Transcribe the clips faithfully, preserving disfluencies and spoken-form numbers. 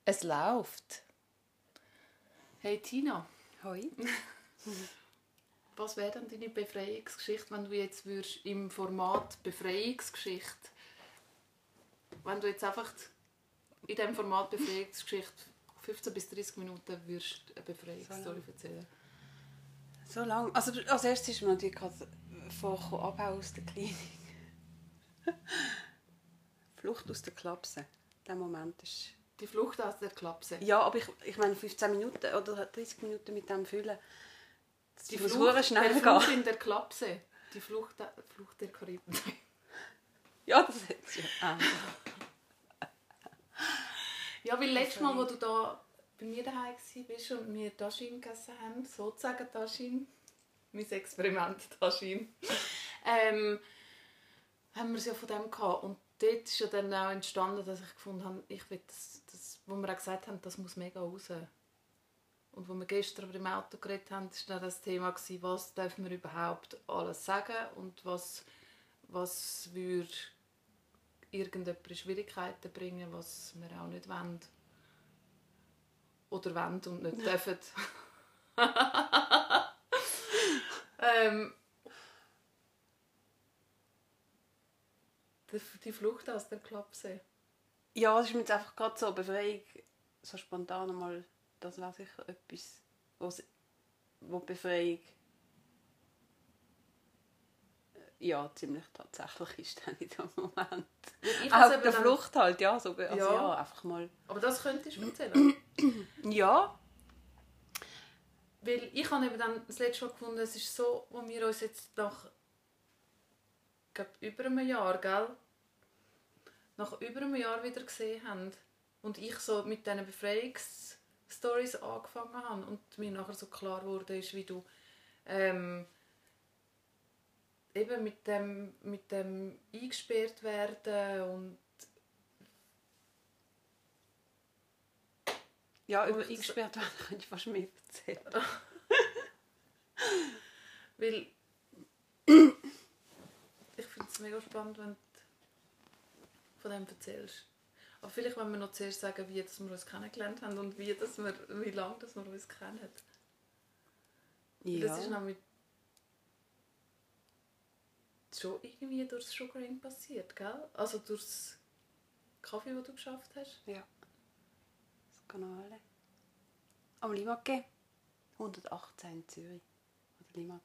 Es läuft. Hey Tina. Hoi. Was wäre denn deine Befreiungsgeschichte, wenn du jetzt würdest, im Format Befreiungsgeschichte, wenn du jetzt einfach in diesem Format Befreiungsgeschichte fünfzehn bis dreißig Minuten würdest eine Befreiungsstory so erzählen? So lange. Also als erstes ist mir natürlich gerade vorgekommen, abhauen aus der Klinik. Flucht aus der Klapse. Der Moment ist... Die Flucht aus der Klapse? Ja, aber ich, ich meine fünfzehn Minuten oder dreißig Minuten mit dem Füllen. Das die muss Flucht, schnell der gehen. Flucht in der Klapse. Die Flucht, Flucht der Karibik. Ja, das hat es ja. Ah. Ja, weil letztes Mal, als du da bei mir daheim warst und wir Taschin gegessen haben, sozusagen Taschin, mein Experiment Taschin, ähm, haben wir es ja von dem gehabt. Und dort ist ja dann auch entstanden, dass ich gefunden habe, ich will das, das, wo wir auch gesagt haben, das muss mega raus. Und als wir gestern aber im Auto geredet haben, war dann das Thema, was dürfen wir überhaupt alles sagen und was, was würde irgendjemand in Schwierigkeiten bringen, was wir auch nicht wollen. Oder wollen und nicht dürfen. ähm, die Flucht aus der Klapse. Ja, es ist mir jetzt einfach gerade so Befreiung, so spontan einmal, das wäre sicher etwas, was, wo Befreiung ja, ziemlich tatsächlich ist dann in dem Moment. Auch der dann... Flucht halt, ja, so, also ja. ja, einfach mal. Aber das könntest du erzählen? Ja. Weil ich habe eben dann das letzte Mal gefunden, es ist so, wo wir uns jetzt nach, ich glaube, über einem Jahr, gell? Nach über einem Jahr wieder gesehen haben und ich so mit diesen Befreiungsstories angefangen habe und mir nachher so klar wurde, ist, wie du ähm, eben mit dem, mit dem eingesperrt werden und ja, über eingesperrt werden kann ich fast mehr erzählen. Weil ich finde es mega spannend, wenn du von dem erzählst. Aber vielleicht wollen wir noch zuerst sagen, wie dass wir uns kennengelernt haben und wie, dass wir, wie lange dass wir uns kennen. Ja. Das ist nämlich schon irgendwie durch das Sugaring passiert, gell? Also durch das Kaffee, das du geschafft hast. Ja. Das Kanal. Am Limake. hundertachtzehn in Zürich. Oder Limmat.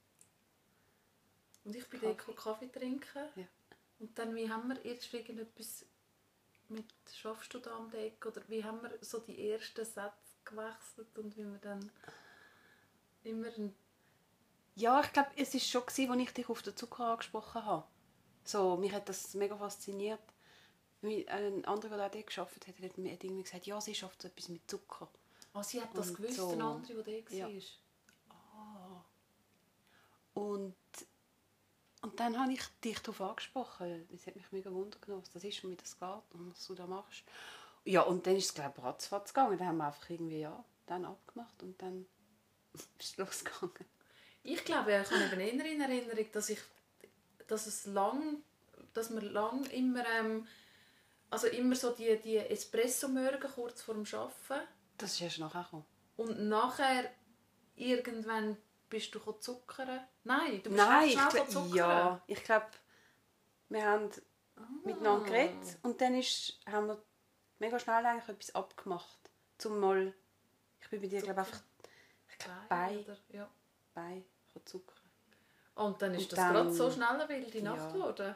Und ich bin dort Kaffee trinken. Ja. Und dann, wie haben wir erst irgendetwas mit, schaffst du da am Deck? Oder wie haben wir so die ersten Sätze gewechselt und wie wir dann immer ein ja, ich glaube, es war schon, als ich dich auf den Zucker angesprochen habe. So, mich hat das mega fasziniert. Ein anderer, der dort gearbeitet hat, hat mir irgendwie gesagt, ja, sie schafft so etwas mit Zucker. Ah, sie hat das und gewusst, so. Ein anderer, der dort ja. war. Ah. Und, und dann habe ich dich darauf angesprochen. Es hat mich mega wundern genommen, was das ist und wie das geht und was du da machst. Ja, und dann ist es, glaube ich, ratzfatz gegangen. Dann haben wir einfach irgendwie, ja, dann abgemacht und dann ist es losgegangen. Ich glaube, ich habe eben in Erinnerung, dass ich, dass es lang, dass wir lang immer, ähm, also immer so die, die Espresso-Morgen kurz vor dem Arbeiten. Das ist erst nachher gekommen. Und nachher irgendwann bist du zuckern. Nein, du bist Nein, schnell ich, zuckern. Ja, ich glaube, wir haben ah. miteinander geredet und dann ist, haben wir mega schnell eigentlich etwas abgemacht. Zum mal, ich bin bei dir, glaube einfach, ich glaube, bei, ja. bei Zucker. Und dann ist und das dann, gerade so schnell eine wilde Nacht geworden.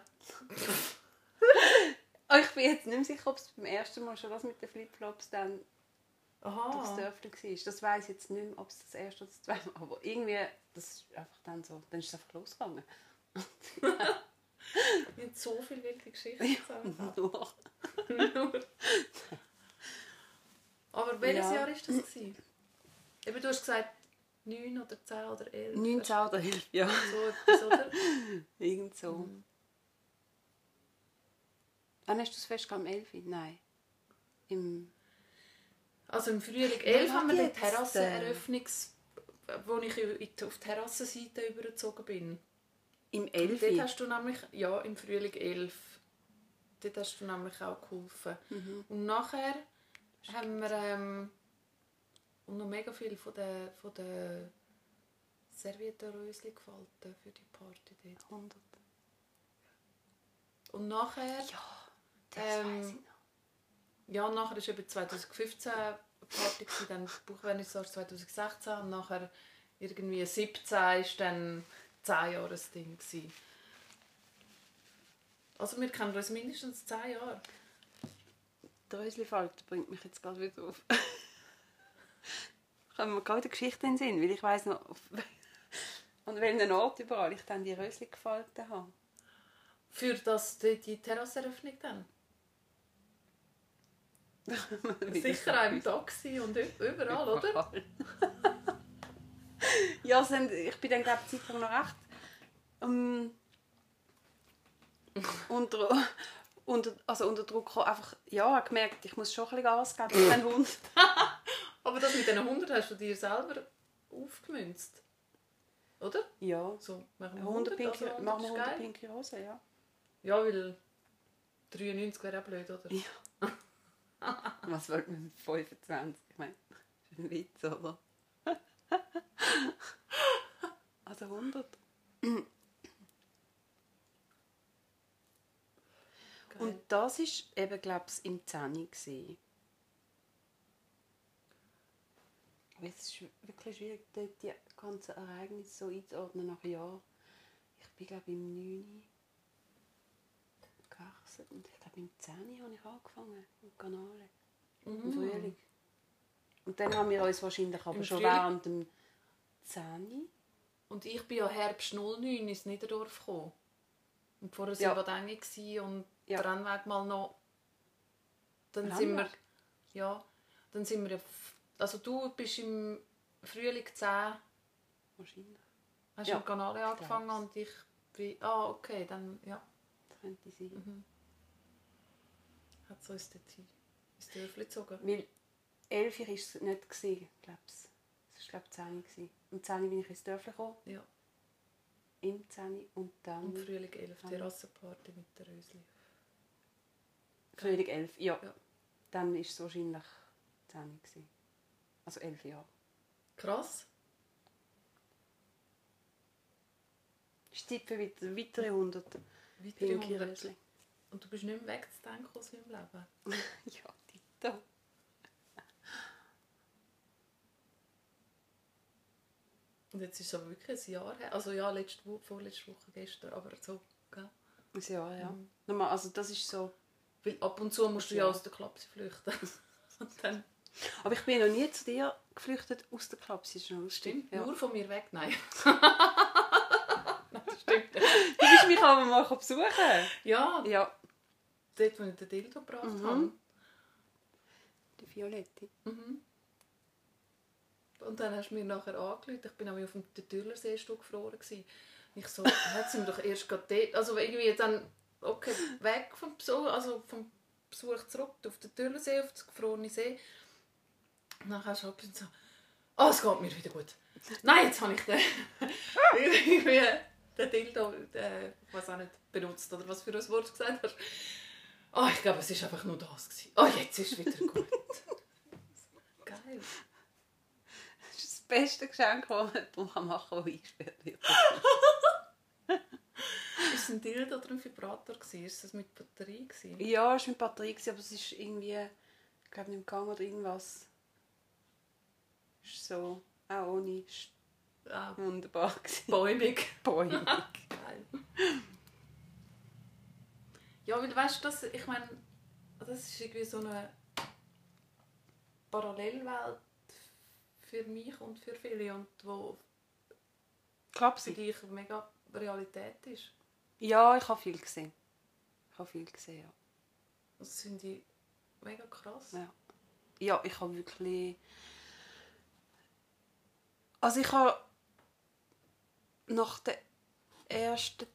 Oh, ich bin jetzt nicht mehr sicher, ob es beim ersten Mal schon das mit den Flipflops dann Aha. durchs Dörfli war. Das weiss ich jetzt nicht mehr, ob es das erste oder das zweite Mal, aber irgendwie, das ist einfach dann so, dann ist es einfach losgegangen. Wir haben so viele wilde Geschichten zusammen. Nur. Nur. Aber welches ja. Jahr war das? Gewesen? Eben, du hast gesagt, neun oder zehn oder elf. neun, zehn oder elf, ja. So etwas, oder? Irgend so. Mhm. Wann hast du das Fest am elf? Nein. Im... Also im Frühling elf haben wir die Terrasseneröffnungs... wo ich auf die Terrassenseite übergezogen bin. Im elf? Dort hast du nämlich... Ja, im Frühling elf. Dort hast du nämlich auch geholfen. Mhm. Und nachher haben wir ähm, und noch mega viel von den, von den Serviettenröschen gefalten für die Party dort. hundert. Und nachher... Ja, das ähm, weiss ich noch. Ja, nachher war eben zwanzig fünfzehn eine Party, gewesen, dann Buchvernissage zwanzig sechzehn und nachher irgendwie siebzehn war dann zehn Jahre das Ding gewesen. Also wir kennen uns mindestens zehn Jahre. Der Rösli-Falter bringt mich jetzt gerade wieder auf. Kommen wir gerade eine Geschichte in den Sinn, weil ich weiss noch, auf an welchen Ort überall ich dann die Rösli gefalten habe. Für das die, die Terrasseneröffnung dann? Sicher auch im Taxi und überall, oder? Ja, sind, ich bin dann glaube ich Zeit lang noch recht um, unter, unter, also unter Druck gekommen. Einfach, ja, ich habe gemerkt, ich muss schon ein bisschen Gas geben für den Hund. Aber das mit diesen hundert hast du dir selber aufgemünzt, oder? Ja, so, machen wir hundert, hundert, pinke, also machen wir hundert hundert pinke Rosen, ja. Ja, weil dreiundneunzig wäre auch blöd, oder? Ja. Was wollte man mit fünfundzwanzig? Ich meine, das ist ein Witz, oder? Also hundert. Und das war eben, glaube ich, im Zehni. Es ist wirklich schwierig, dort die ganzen Ereignisse so einzuordnen nach Jahren. Ich bin, glaube ich, im neun gewechselt und ich glaube, im Zehni habe ich angefangen, im Kanal, Mhm. im Frühling. Und dann haben wir uns wahrscheinlich aber Im schon Frühling? während dem Zehni. Und ich bin ja Herbst null neun ins Niederdorf gekommen. Und vorher Ja. waren wir da eng und Ja. der Rennweg mal noch... Dann sind wir... Rennweg? Ja, dann sind wir... ja f- Also du bist im Frühling zehn, Wahrscheinlich. hast Ja, im Kanal angefangen glaub's. und ich bin... Ah, okay, dann... Ja, Das könnte sein. mhm. Hat es uns dort ins Dörfli gezogen. Weil elf war es nicht, glaube ich. Es war, glaube ich, zehn. Im zehn bin ich ins Dörfli gekommen. Ja, Im zehn und dann... im Frühling elf, Dann- Terrassenparty mit der Rösli. Frühling elf, ja. Ja. Dann war es wahrscheinlich zehn. gewesen. Also elf Jahre. Krass. Ist Zeit für weiter- weitere hundert Weitere pinke hundert. Rösli. Und du bist nicht mehr wegzudenken aus meinem Leben. Ja, Tito. Und jetzt ist es aber wirklich ein Jahr her. Also ja, letzte Woche, vorletzte Woche, gestern, aber so, gell? Ein Jahr, ja. Mhm. Normal, also das ist so... Weil ab und zu musst du ja Ja. aus der Klapse flüchten. Und dann... Aber ich bin noch nie zu dir geflüchtet aus der Klapse. Ist noch lustig. Stimmt, Ja. nur von mir weg, nein. Nein, das stimmt nicht. Du bist mich aber mal besuchen. Ja, Ja. dort, wo ich den Dildo gebracht Mhm. habe. Die Violette. Mhm. Und dann hast du mir nachher angerufen. Ich war auf dem Türlerseestuhl gefroren. gewesen. Ich so, jetzt sind wir doch erst gerade dort. Also irgendwie dann, okay, weg vom Besuch, also vom Besuch zurück auf den Türlersee, auf den gefrorenen See. Und dann hast du halt so, oh, es geht mir wieder gut. Nein, jetzt habe ich den, irgendwie den Dildo, äh, ich weiß auch nicht, benutzt oder was für ein Wort du gesagt hast. Oh, ich glaube, es war einfach nur das gewesen. Oh, jetzt ist es wieder gut. Geil. Das ist das beste Geschenk, das man machen kann, das eingesperrt wird. Ist es ein Dildo oder ein Vibrator? War es mit Batterie? Ja, es war mit Batterie, aber es ist irgendwie, ich glaube, nicht im Gang oder irgendwas. Es ist so, auch ohne, ist Ah, wunderbar gewesen. bäumig. Bäumig. Geil. Ja, weil weißt du, das, ich meine, das ist irgendwie so eine Parallelwelt für mich und für viele und wo für Klapse. dich mega Realität ist. Ja, ich habe viel gesehen. Ich habe viel gesehen, ja. Das finde ich mega krass. Ja, ja ich habe wirklich... Also ich habe nach den ersten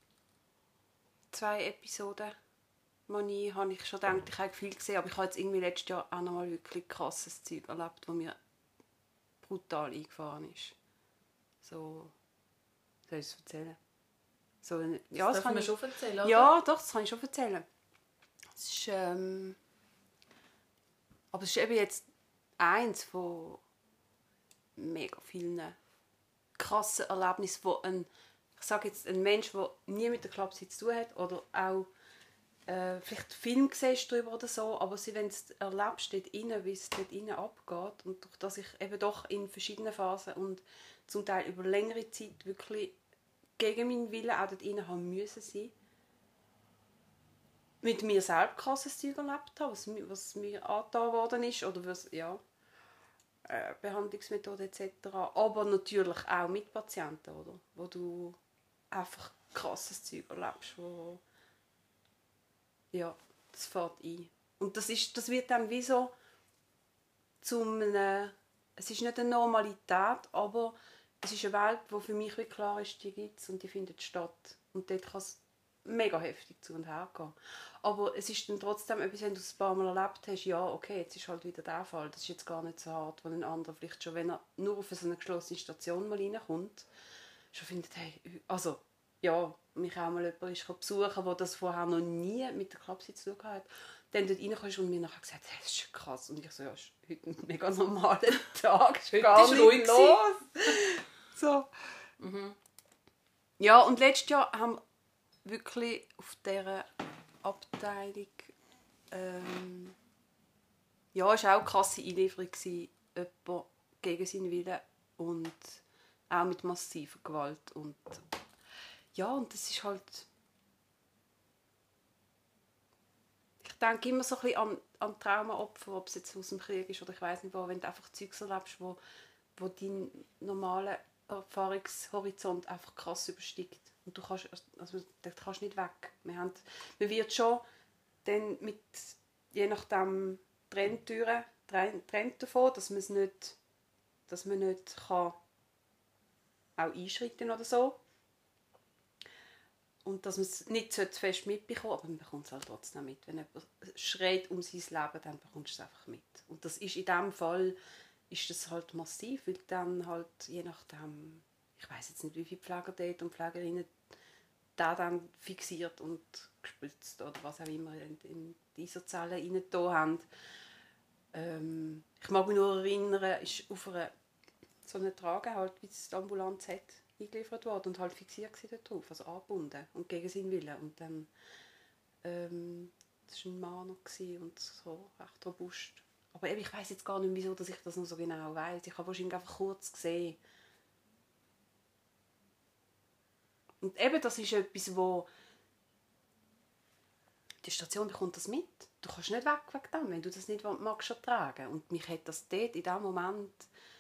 zwei Episoden Manie habe ich schon gedacht, ich habe viel gesehen, aber ich habe jetzt irgendwie letztes Jahr auch noch mal wirklich krasses Zeug erlebt, das mir brutal eingefahren ist. So, soll ich es erzählen? So, ja, Das darf kann man ich, schon erzählen, oder? ja, doch, das kann ich schon erzählen. Es ist, ähm, Aber es ist eben jetzt eins von mega vielen krassen Erlebnissen, wo ein, ich sage jetzt, ein Mensch, der nie mit der Klapse zu tun hat oder auch äh, vielleicht Film siehst darüber oder so, aber wenn du es erlebst, dort innen, wie es dort innen abgeht und durch das ich eben doch in verschiedenen Phasen und zum Teil über längere Zeit wirklich gegen meinen Willen auch dort innen haben müssen sein, mit mir selbst krasses Zeug erlebt habe, was, was mir angetan worden ist oder was, ja, äh, Behandlungsmethoden et cetera. Aber natürlich auch mit Patienten, oder? Wo du einfach krasses Zeug erlebst, wo ja, das fährt ein. Und das, ist, das wird dann wie so zum eine, es ist nicht eine Normalität, aber es ist eine Welt, wo für mich wie klar ist, die gibt es und die findet statt. Und dort kann es mega heftig zu und her gehen. Aber es ist dann trotzdem etwas, wenn du es ein paar Mal erlebt hast, ja, okay, jetzt ist halt wieder der Fall. Das ist jetzt gar nicht so hart, wenn ein anderer vielleicht schon, wenn er nur auf so eine geschlossene Station mal reinkommt, schon findet, hey, also, ja, mich auch mal jemand ist besuchen, der das vorher noch nie mit der Klapse zu tun hat, dann dort reinkommst und mir nachher gesagt, hey, das ist krass. Und ich so, ja, es ist heute ein mega normaler Tag, ist gar ist nicht ruhig los. So. Mhm. Ja, und letztes Jahr haben wir wirklich auf dieser Abteilung ähm, ja, es war auch eine krasse Einlieferung, jemand gegen seinen Willen und auch mit massiver Gewalt. Und ja, und das ist halt... Ich denke immer so ein bisschen an, an Traumaopfer, ob es jetzt aus dem Krieg ist oder ich weiß nicht wo, wenn du einfach Zeugs erlebst, wo, wo deinen normalen Erfahrungshorizont einfach krass übersteigt. Und du kannst, also, da kannst du nicht weg. Wir haben, man wird schon dann mit, je nachdem, Trenntüren trennt davon, dass man es nicht, dass man nicht kann auch einschreiten oder so. Und dass man es nicht so fest mitbekommt, aber man bekommt es halt trotzdem mit. Wenn jemand schreit um sein Leben, dann bekommst du es einfach mit. Und das ist in diesem Fall ist das halt massiv, weil dann halt, je nachdem, ich weiss jetzt nicht, wie viele Pfleger dort und Pflegerinnen da dann fixiert und gespritzt oder was auch immer in, in diese Zellen reingetan haben. Ähm, ich mag mich nur erinnern, ist auf einer so eine Trage, halt, wie es die Ambulanz hat, eingeliefert worden und halt fixiert dort drauf, also angebunden und gegen seinen Willen. Und dann, ähm, das war ein Mann noch und so recht robust. Aber eben, ich weiss jetzt gar nicht, wieso dass ich das noch so genau weiss. Ich habe wahrscheinlich einfach kurz gesehen. Und eben, das ist etwas, wo die Station bekommt das mit. Du kannst nicht weg wegen dem, wenn du das nicht magst ertragen. Und mich hat das dort in diesem Moment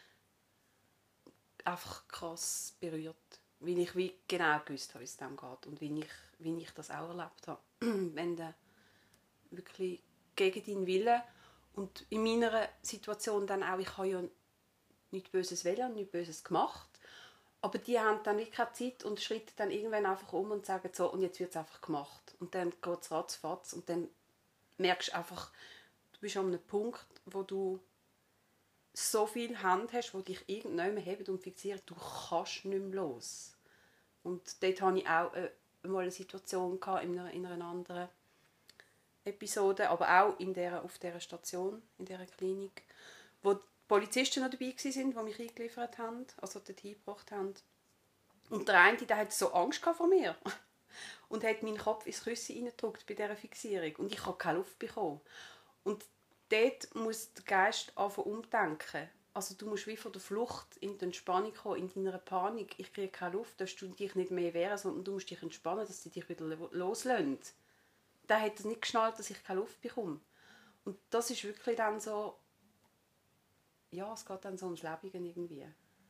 einfach krass berührt. Weil ich wie genau gewusst habe, wie es dem geht. Und wie ich, wie ich das auch erlebt habe. Wenn du wirklich gegen deinen Willen und in meiner Situation dann auch, ich habe ja nichts Böses wollen und nichts Böses gemacht. Aber die haben dann nicht keine Zeit und schritten dann irgendwann einfach um und sagen so, und jetzt wird es einfach gemacht. Und dann geht es ratzfatz und dann merkst du einfach, du bist an einem Punkt, wo du so viel Hand hast, wo dich irgendjemand hebt und fixiert, du kannst nicht mehr los. Und dort hatte ich auch äh, mal eine Situation gehabt, in, einer, in einer anderen Episode, aber auch in der, auf dieser Station, in dieser Klinik, wo die Polizisten noch dabei waren, die mich eingeliefert haben, also dorthin gebracht haben. Und der eine, der hatte so Angst vor mir und hat meinen Kopf ins Küssen reingedrückt bei dieser Fixierung. Und ich habe keine Luft bekommen. Und dort muss der Geist anfangen umdenken. Also du musst wie von der Flucht in die Entspannung kommen, in deiner Panik. Ich kriege keine Luft, dass du dich nicht mehr wehren, sondern du musst dich entspannen, dass sie dich wieder loslassen. Der hat das nicht geschnallt, dass ich keine Luft bekomme. Und das ist wirklich dann so, ja, es geht dann so ums Leben irgendwie.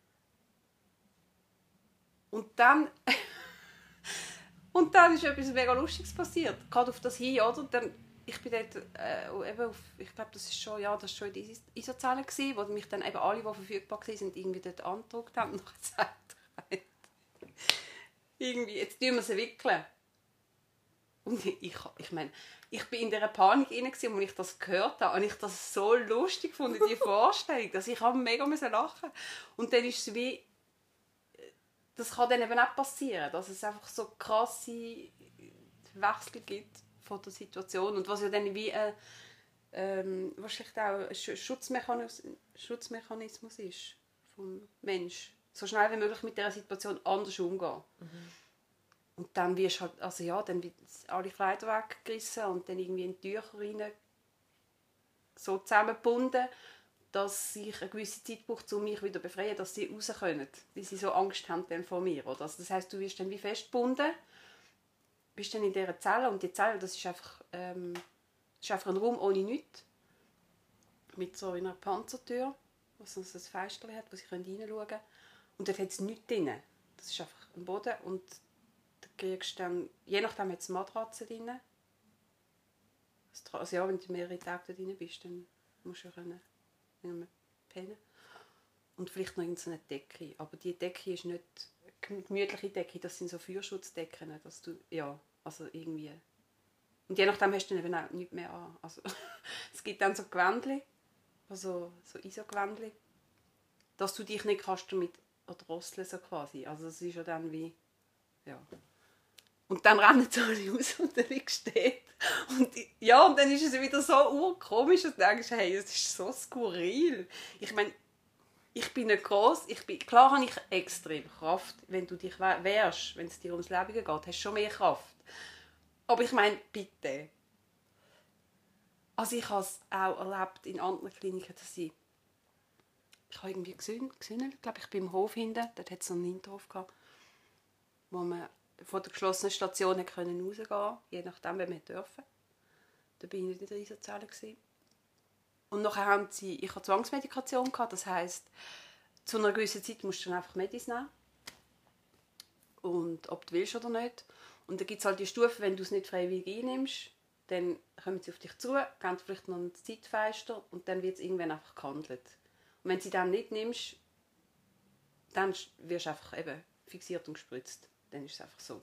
Und dann, und dann ist etwas mega Lustiges passiert. Gerade auf das hin, oder? Dann, ich bin dort, äh, eben auf, ich glaube, das ist schon, ja, das ist schon in der I S O-Zelle gewesen, wo mich dann eben alle, die verfügbar waren, irgendwie dort angedruckt haben und gesagt haben, irgendwie, jetzt tun wir sie wickeln. Und ich, ich, ich meine, ich bin in dieser Panik rein, als ich das gehört habe. Und ich das so lustig fand, die Vorstellung, dass ich mega lachen. Und dann ist es wie, das kann dann eben auch passieren, dass es einfach so krasse Wechsel gibt von der Situation. Und was ja dann wie eine, ähm, was vielleicht auch ein Schutzmechanismus, Schutzmechanismus ist vom Mensch. So schnell wie möglich mit dieser Situation anders umgehen. Mhm. Und dann wirst halt, also ja, dann wird alle Kleider weggerissen und dann irgendwie in die Tücher rein so zusammengebunden, dass ich eine gewisse Zeit brauche, um mich wieder zu befreien, dass sie raus können, weil sie so Angst haben dann vor mir. Oder? Also das heisst, du wirst dann wie festgebunden, bist dann in dieser Zelle und die Zelle, das ist einfach, ähm, das ist einfach ein Raum ohne nichts, mit so einer Panzertür, was so ein Fenster hat, wo sie reinschauen können. Und dort hat es nichts drin. Das ist einfach ein Boden und da kriegst du dann, je nachdem hat es Matratzen drin. Also ja, wenn du mehrere Tage da drin bist, dann musst du ja können, pennen. Und vielleicht noch irgendeine Decke. Aber die Decke ist nicht eine gemütliche Decke, das sind so Feuerschutzdecken, dass du, ja, also irgendwie. Und je nachdem hast du dann eben auch nichts mehr an. Also, es gibt dann so Gewändchen, also so I S O-Gewändchen, dass du dich nicht kannst damit erdrosseln so quasi. Also es ist ja dann wie, ja. Und dann rennen sie alle raus und der steht. Und ja, und dann ist es wieder so urkomisch und du denkst, hey, es ist so skurril. Ich meine, ich bin nicht gross, ich bin, klar habe ich extrem Kraft, wenn du dich wehrst, wenn es dir ums Leben geht, hast du schon mehr Kraft. Aber ich meine, bitte. Also ich habe es auch erlebt in anderen Kliniken, dass ich, ich habe irgendwie gesehen, ich glaube, ich bin im Hof hinten, dort hat es einen Hinterhof gehabt, wo man von der geschlossenen Station rausgehen konnte, je nachdem, wer man durfte. Da war ich nicht in der I S O-Zelle. Und nachher haben sie, ich hatte Zwangsmedikation gehabt, das heisst, zu einer gewissen Zeit musst du dann einfach Medis nehmen. Und ob du willst oder nicht. Und dann gibt es halt die Stufen, wenn du es nicht freiwillig einnimmst, dann kommen sie auf dich zu, geben vielleicht noch ein Zeitfenster und dann wird es irgendwann einfach gehandelt. Und wenn du sie dann nicht nimmst, dann wirst du einfach eben fixiert und gespritzt. Dann ist es einfach so.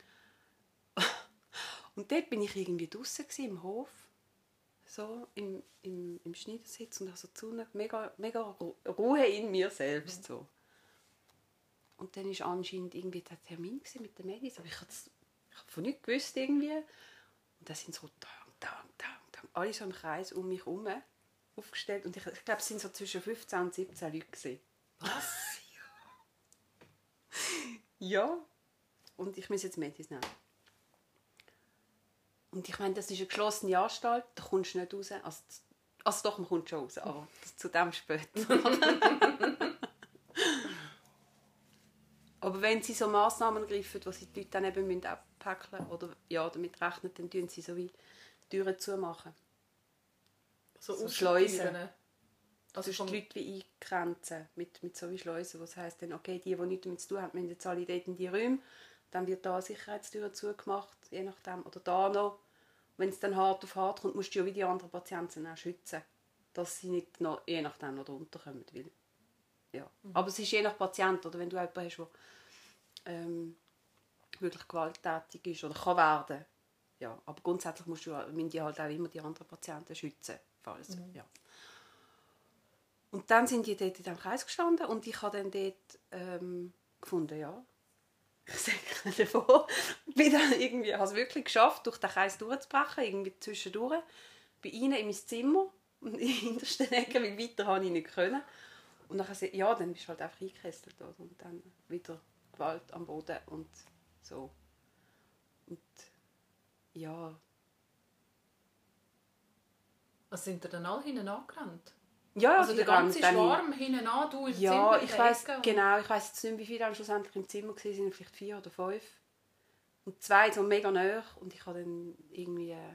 Und dort bin ich irgendwie draussen im Hof, so im, im, im Schneidersitz und habe so die Sonne, mega, mega Ruhe in mir selbst. So. Und dann war anscheinend irgendwie der Termin mit den Medis, aber ich habe von nichts gewusst irgendwie. Und da sind so tang, tang, tang, tang, alle so im Kreis um mich herum aufgestellt. Und ich, ich glaube, es waren so zwischen fünfzehn und siebzehn Leute gewesen. Was? Ja. Und ich muss jetzt Medis nehmen. Und ich meine, das ist eine geschlossene Anstalt, da kommst du nicht raus. Also, also doch, man kommt schon raus, aber das zu dem später. Aber wenn sie so Massnahmen greifen, wo sie die Leute dann eben abpäckeln müssen, oder ja, damit rechnen, dann tun sie so wie Türen zumachen. So, so Schleusen. Also vom... die Leute wie eingrenzen mit, mit so wie Schleusen, was heisst dann, okay, die, die nichts damit zu tun haben, müssen jetzt alle dort in die Räume. Dann wird da eine Sicherheitstür zugemacht, je nachdem, oder da noch. Wenn es dann hart auf hart kommt, musst du ja wie die anderen Patienten auch schützen, dass sie nicht noch, je nachdem noch drunter kommen. Weil, ja. Mhm. Aber es ist je nach Patient, oder wenn du jemanden hast, der ähm, wirklich gewalttätig ist oder kann werden. Ja. Aber grundsätzlich musst du, müssen die halt auch immer die anderen Patienten schützen. Falls, mhm. ja. Und dann sind die dort in diesem Kreis gestanden und ich habe dann dort ähm, gefunden, ja, ich sage davon, bin dann irgendwie, habe es wirklich geschafft, durch den Kreis durchzubrechen, irgendwie zwischendurch. Bin rein in mein Zimmer und in der hintersten Ecke, weil weiter konnte ich nicht können. Und dann ja, dann bist du halt einfach eingekesselt. Oder? Und dann wieder Gewalt am Boden und so. Und ja. Was sind da dann alle hinten angerannt? Ja, also der ganze Schwarm hinten an, du ins ja, Zimmer. Ich weiss, genau, ich weiss jetzt nicht, wie viele dann schlussendlich im Zimmer waren, sind vielleicht vier oder fünf. Und zwei so mega nahe. Und ich habe dann irgendwie äh,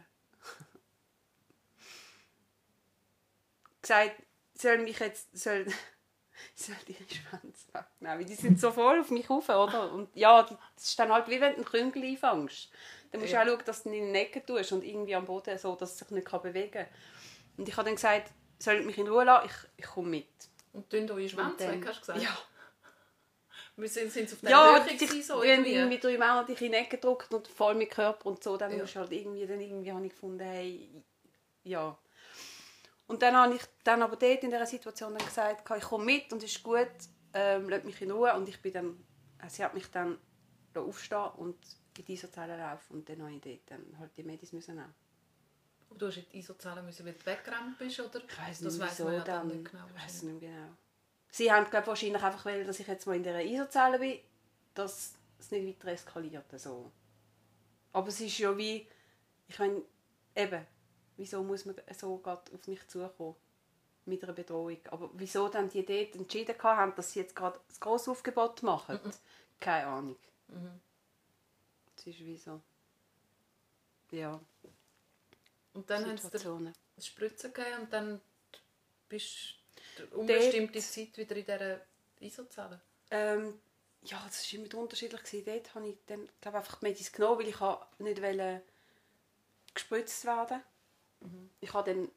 gesagt, soll mich jetzt, soll, soll die Schwänze wegnehmen, weil die sind so voll auf mich rauf, oder? Und ja, das ist dann halt wie wenn du einen Krümel einfängst. Dann musst du ja auch schauen, dass du ihn in den Ecken tust und irgendwie am Boden so, dass es sich nicht bewegen kann. Und ich habe dann gesagt, soll mich in Ruhe lassen, ich, ich komme mit. Und tun eure Schwänze weg, hast du gesagt? Ja. Wir sind, sind auf der ja, Höhe gewesen, so wenn irgendwie drei Männer dich in die Ecke gedrückt und voll mit Körper und so, dann ja. musst du halt irgendwie, dann irgendwie habe ich gefunden, hey, ja. Und dann habe ich dann aber dort in dieser Situation dann gesagt, ich komme mit und es ist gut, ähm, lass mich in Ruhe. Und ich bin dann, sie hat mich dann aufstehen und in dieser Zelle laufen und dann habe ich dort dann halt die Medis müssen nehmen. Aber du hast in die I S O zahlen müssen, weil du weggerannt bist, oder? Ich weiss das nicht, weiss wieso man ja dann. dann nicht genau. Ich weiss nicht genau. Sie haben glaub, wahrscheinlich einfach wollen, dass ich jetzt mal in dieser I S O zahlen bin, dass es nicht weiter eskaliert. Also. Aber es ist ja wie, ich meine, eben, wieso muss man so gerade auf mich zukommen? Mit einer Bedrohung. Aber wieso dann die Idee entschieden haben, dass sie jetzt gerade das grosse Aufgebot machen? Mhm. Keine Ahnung. Mhm. Das ist wie so. Ja. Und dann haben sie dir das Spritzen gegeben und dann bist du unbestimmte Dort, Zeit wieder in dieser I S O-Zelle? Ähm, ja, das war immer unterschiedlich. Dort habe ich dann, glaube einfach die Medis genommen, weil ich nicht wollte gespritzt werden. Mhm. Ich habe dann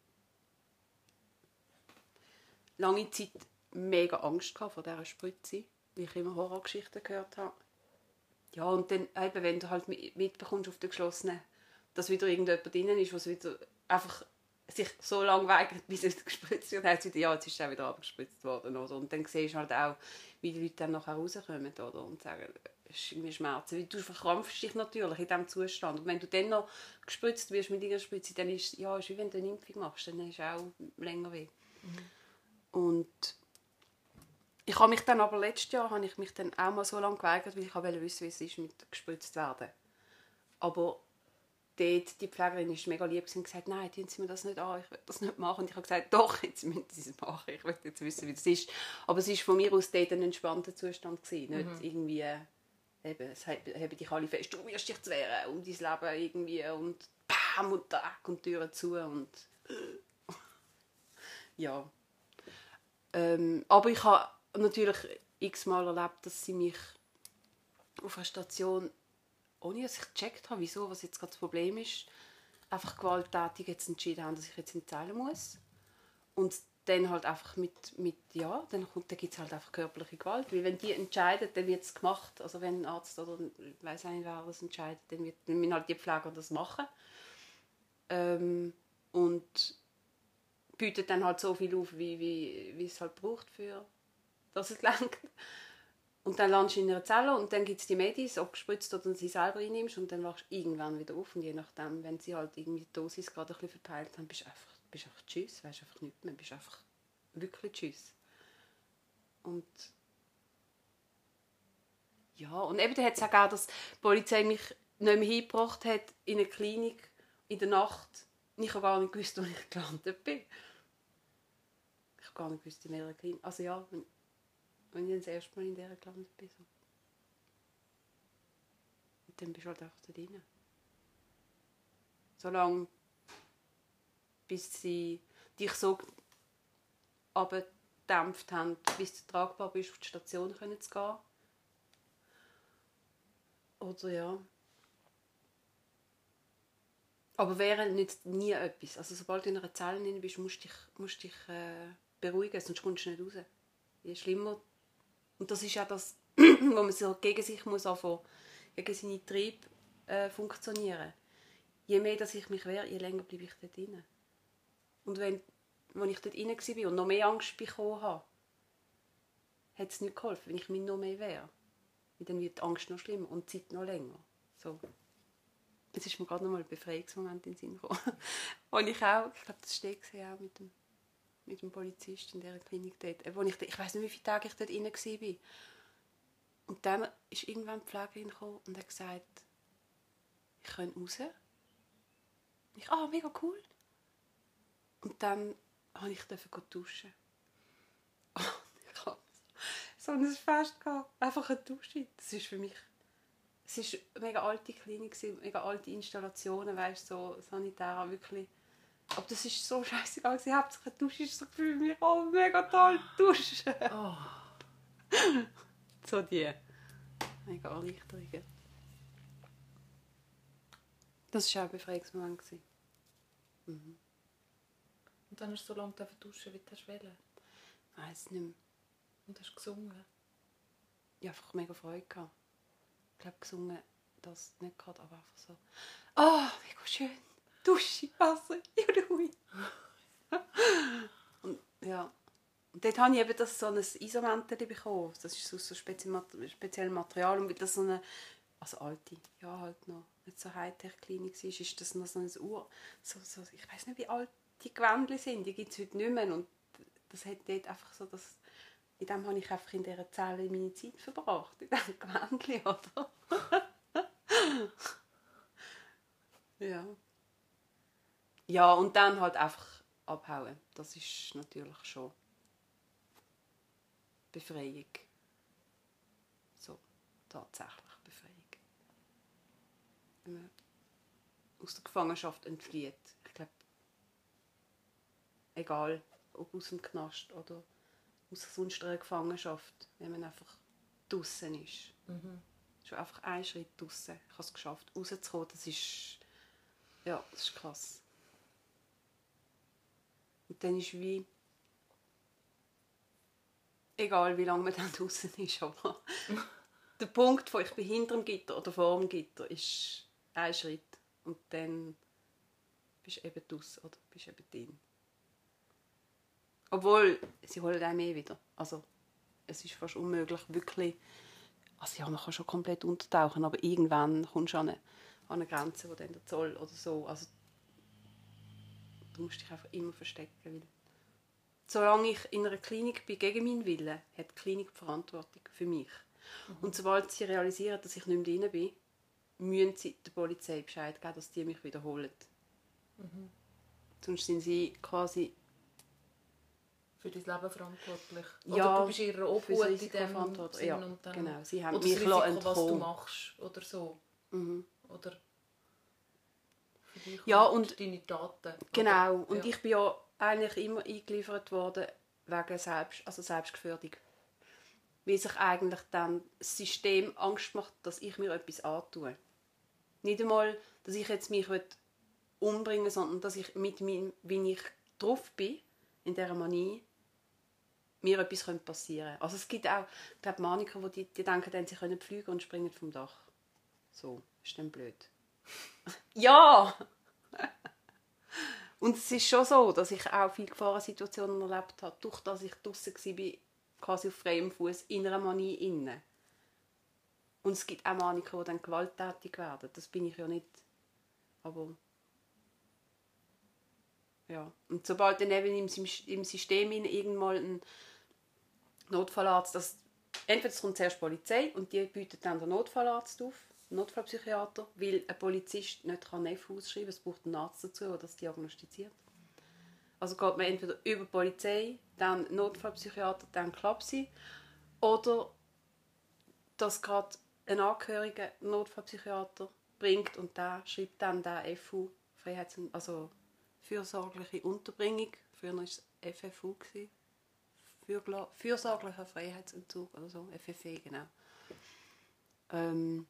lange Zeit mega Angst vor dieser Spritze, weil ich immer Horrorgeschichten gehört habe. Ja, und dann, eben, wenn du halt mitbekommst auf der geschlossenen, dass wieder irgendjemand drin ist, was wieder einfach sich so lange weigert, bis es gespritzt wird, heißt wieder, ja, jetzt ist es auch wieder abgespritzt worden. Oder? Und dann siehst du halt auch, wie die Leute dann nachher rauskommen oder? Und sagen, es ist irgendwie Schmerzen. Du verkrampfst dich natürlich in diesem Zustand. Und wenn du dann noch gespritzt wirst mit irgendeiner Spritze, dann ist es ja, ist wie wenn du eine Impfung machst, dann ist es auch länger weh. Mhm. Und ich habe mich dann aber letztes Jahr habe ich mich dann auch mal so lange geweigert, weil ich wollte wissen, wie es ist mit gespritzt werden. Aber dort, die Pflegerin war mega lieb und gesagt, nein, tun Sie mir das nicht an, ich will das nicht machen. Und ich habe gesagt, doch, jetzt müssen Sie es machen, ich will jetzt wissen, wie das ist. Aber es war von mir aus dort ein entspannter Zustand gewesen, nicht mhm. irgendwie, eben, es haben dich alle fest, du wirst dich zu wehren um dein Leben irgendwie und bam und Tag und die Türen zu und ja. Ähm, aber ich habe natürlich x-mal erlebt, dass sie mich auf einer Station, ohne dass ich gecheckt habe, wieso, was jetzt gerade das Problem ist, einfach gewalttätig jetzt entschieden haben, dass ich jetzt in die Zelle muss. Und dann halt einfach mit, mit ja, dann, dann gibt es halt einfach körperliche Gewalt. Weil wenn die entscheiden, dann wird es gemacht. Also wenn ein Arzt oder ich weiss nicht, wer das entscheidet, dann, wird, dann müssen halt die Pfleger das machen. Ähm, und bieten dann halt so viel auf, wie, wie, wie es halt braucht, für, dass es langt. Und dann landest du in einer Zelle und dann gibt es die Medis, ob gespritzt oder sie selber einnimmst und dann wachst du irgendwann wieder auf und je nachdem, wenn sie halt irgendwie die Dosis gerade ein bisschen verteilt haben, bist du einfach, bist einfach tschüss, weißt einfach nichts mehr, bist einfach wirklich tschüss. Und ja, und eben dann hat es auch gegeben, dass die Polizei mich nicht mehr hingebracht hat in eine Klinik in der Nacht. Und ich habe gar nicht gewusst, wo ich gelandet bin. Ich habe gar nicht gewusst, in welcher Klinik. Also ja, wenn, wenn ich das erste Mal in dieser gelandet bin. So. Und dann bist du halt einfach da drin. So lange, bis sie dich so abgedämpft haben, bis du tragbar bist, auf die Station zu gehen. Oder ja. Aber wäre nicht nie etwas. Also sobald du in einer Zelle drin bist, musst du dich, musst dich äh, beruhigen, sonst kommst du nicht raus. Je schlimmer. Und das ist auch das, wo man so gegen sich muss anfangen, gegen seine Triebe äh, funktionieren. Je mehr dass ich mich wehre, je länger bleibe ich dort drin. Und wenn, wenn ich dort drin war und noch mehr Angst bekommen habe, hat es nicht geholfen, wenn ich mich noch mehr wehre. Dann wird die Angst noch schlimmer und die Zeit noch länger. So. Jetzt ist mir gerade noch mal ein Befreiungsmoment in den Sinn gekommen. Und ich auch, ich glaube, das steht auch mit dem, mit dem Polizisten in dieser Klinik dort. Wo ich, ich weiss nicht, wie viele Tage ich dort drin war. Und dann ist irgendwann die Pflegerin gekommen und hat gesagt, ich kann raus. Und ich, ah, mega cool. Und dann durfte ich duschen. Oh, ich hatte so ein Fest gehabt. Einfach eine Dusche. Das ist für mich... Es war eine mega alte Klinik, mega alte Installationen, weißt, so sanitär, wirklich. Aber das ist so scheißegal. Sie haben sich eine Dusche, ist so für mich, oh, mega toll, duschen. Oh. So die mega Erleichterungen. Das war auch ein Befreiungsmoment. Mhm. Und dann hast du so lange duschen, wie du willst? Ich weiss nicht mehr. Und hast du gesungen? Ich hatte einfach mega Freude gehabt. Ich glaube, gesungen, das nicht gerade, aber einfach so. Oh, mega schön. Dusche, Wasser, juhui. Und ja. Und dort habe ich eben das, so ein Isomantel bekommen. Das ist so, so spezielles Material. Und das so eine also alte, ja halt noch nicht so Hightech-Klinik war, ist das noch so ein Ur... So, so, ich weiß nicht, wie alt die Gewändchen sind, die gibt es heute nicht mehr. Und das hat dort einfach so, dass... In dem habe ich einfach in dieser Zelle meine Zeit verbracht, in diesem Gewändchen, oder? ja. Ja, und dann halt einfach abhauen. Das ist natürlich schon Befreiung. So, tatsächlich Befreiung. Wenn man aus der Gefangenschaft entflieht. Ich glaube, egal, ob aus dem Knast oder aus sonst einer Gefangenschaft, wenn man einfach draussen ist. Mhm. Schon einfach ein Schritt draussen. Ich habe es geschafft, rauszukommen. Das ist, ja, das ist krass. Und dann ist wie, egal wie lange man dann draussen ist, aber der Punkt von ich bin hinter dem Gitter oder vor dem Gitter ist ein Schritt. Und dann bist du eben draussen oder bist du eben drin. Obwohl, sie holen einem eh wieder. Also, es ist fast unmöglich, wirklich... Also ja, man kann schon komplett untertauchen, aber irgendwann kommst du an eine, an eine Grenze, wo dann der Zoll oder so... Also, du musst dich einfach immer verstecken, weil... Solange ich in einer Klinik bin, gegen meinen Willen, hat die Klinik die Verantwortung für mich. Mhm. Und sobald sie realisieren, dass ich nicht mehr drin bin, müssen sie der Polizei Bescheid geben, dass die mich wiederholen. Mhm. Sonst sind sie quasi... Für dein Leben verantwortlich. Oder ja, du bist ihrer Obhut in dem Sinn. Ja, und dann, genau. Sie haben oder mich das Risiko, entkommen. was du machst oder so. Mhm. Oder für dich ja, und deine Taten. Genau. Oder? Und ja. Ich bin ja eigentlich immer eingeliefert worden wegen Selbst, also Selbstgefährdung. Weil sich eigentlich dann das System Angst macht, dass ich mir etwas antue. Nicht einmal, dass ich jetzt mich umbringen will, sondern dass ich mit meinem, wie ich drauf bin, in dieser Manie, mir etwas passieren könnte. Also es gibt auch, ich glaube, Maniker, die, die denken, dann, sie können fliegen und springen vom Dach. So, ist dann blöd. ja! Und es ist schon so, dass ich auch viele Gefahrensituationen erlebt habe, durch dass ich draussen war, quasi auf freiem Fuß in einer Manie inne. Und es gibt auch Maniker, die dann gewalttätig werden. Das bin ich ja nicht. Aber ja. Und sobald dann eben im, im System irgendwann ein Notfallarzt, das, entweder es kommt zuerst die Polizei und die bietet dann den Notfallarzt auf, den Notfallpsychiater, weil ein Polizist nicht N F ausschreiben kann, es braucht einen Arzt dazu, der das diagnostiziert. Also geht man entweder über die Polizei, dann Notfallpsychiater, dann Klapsi, oder dass gerade ein Angehöriger Notfallpsychiater bringt und der schreibt dann den F U, Freiheits- also fürsorgliche Unterbringung, früher war es F F U, Für, fürsorglicher Freiheitsentzug oder so, F F E, genau. Ähm,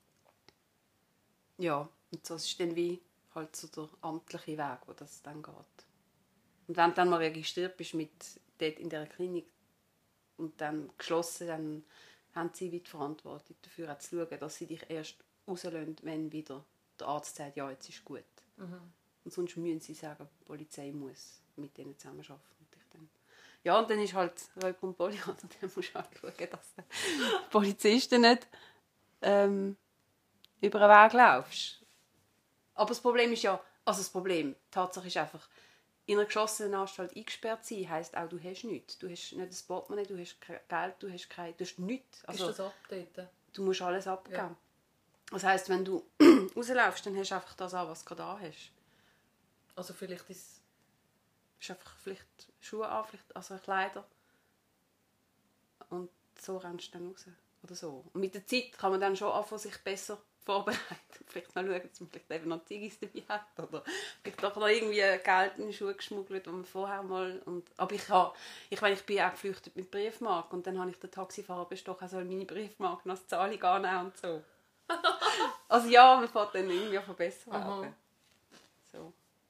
ja, und das ist dann wie halt so der amtliche Weg, wo das dann geht. Und wenn du dann mal registriert bist mit dort in dieser Klinik und dann geschlossen, dann haben sie wie die Verantwortung dafür auch zu schauen, dass sie dich erst rauslassen, wenn wieder der Arzt sagt, ja, jetzt ist gut. Mhm. Und sonst müssen sie sagen, die Polizei muss mit denen zusammenarbeiten. Ja, und dann ist halt Räuber und Poli, oder dann musst du halt schauen, dass du Polizisten nicht ähm, über den Weg laufst. Aber das Problem ist ja, also das Problem, die Tatsache ist einfach, in einer geschlossenen Anstalt eingesperrt sein, heisst auch, du hast nichts. Du hast nicht das Portemonnaie, du hast kein Geld, du hast, kein, du hast nichts. Also, ist das updaten? Du musst alles abgeben. Ja. Das heisst, wenn du rauslaufst, dann hast du einfach das an, was du gerade an hast. Also vielleicht ist es einfach vielleicht Schuhe an, vielleicht also Kleider. Und so rennst du dann raus. Oder so. Und mit der Zeit kann man dann schon anfangen, sich besser vorbereiten. Vielleicht noch schauen, dass man vielleicht eben noch Ziggis dabei hat. Oder vielleicht doch noch irgendwie Geld in die Schuhe geschmuggelt, die man vorher mal... Und, aber ich, habe, ich, meine, ich bin auch geflüchtet mit Briefmarke. Und dann habe ich den Taxifahrer bestochen, er soll meine Briefmarke als Zahlung annehmen und so. Also ja, man fährt dann irgendwie verbessern. So.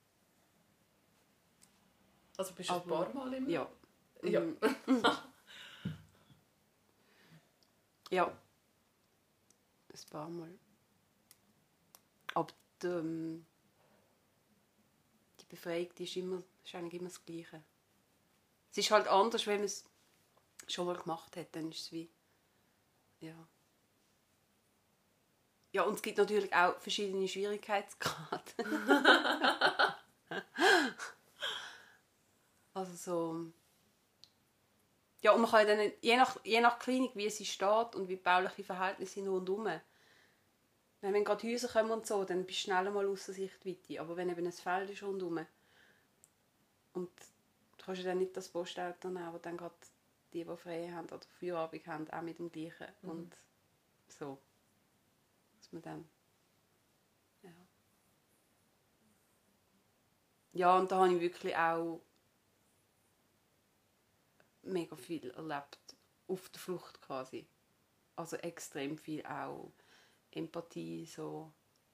Also bist du aber, ein paar Mal im... Ja. Ja. ja. Ein paar Mal. Aber die, ähm, die Befreiung, die ist, immer, ist eigentlich immer das Gleiche. Es ist halt anders, wenn man es schon mal gemacht hat, dann ist es wie... Ja. Ja, und es gibt natürlich auch verschiedene Schwierigkeitsgrade. Also so... Ja, und man kann dann, je nach, je nach Klinik, wie sie steht und wie die baulichen Verhältnisse sind rundherum. Wenn gerade Häuser kommen und so, dann bist du schnell mal ausser Sichtweite. Aber wenn eben ein Feld ist rundherum und du kannst ja dann nicht das Postauto nehmen, wo dann gerade die, die frei haben oder Feierabend haben, auch mit dem gleichen. Mhm. Und so. Dass man dann... Ja. Ja, und da habe ich wirklich auch mega viel erlebt. Auf der Flucht quasi. Also extrem viel auch Empathie, so.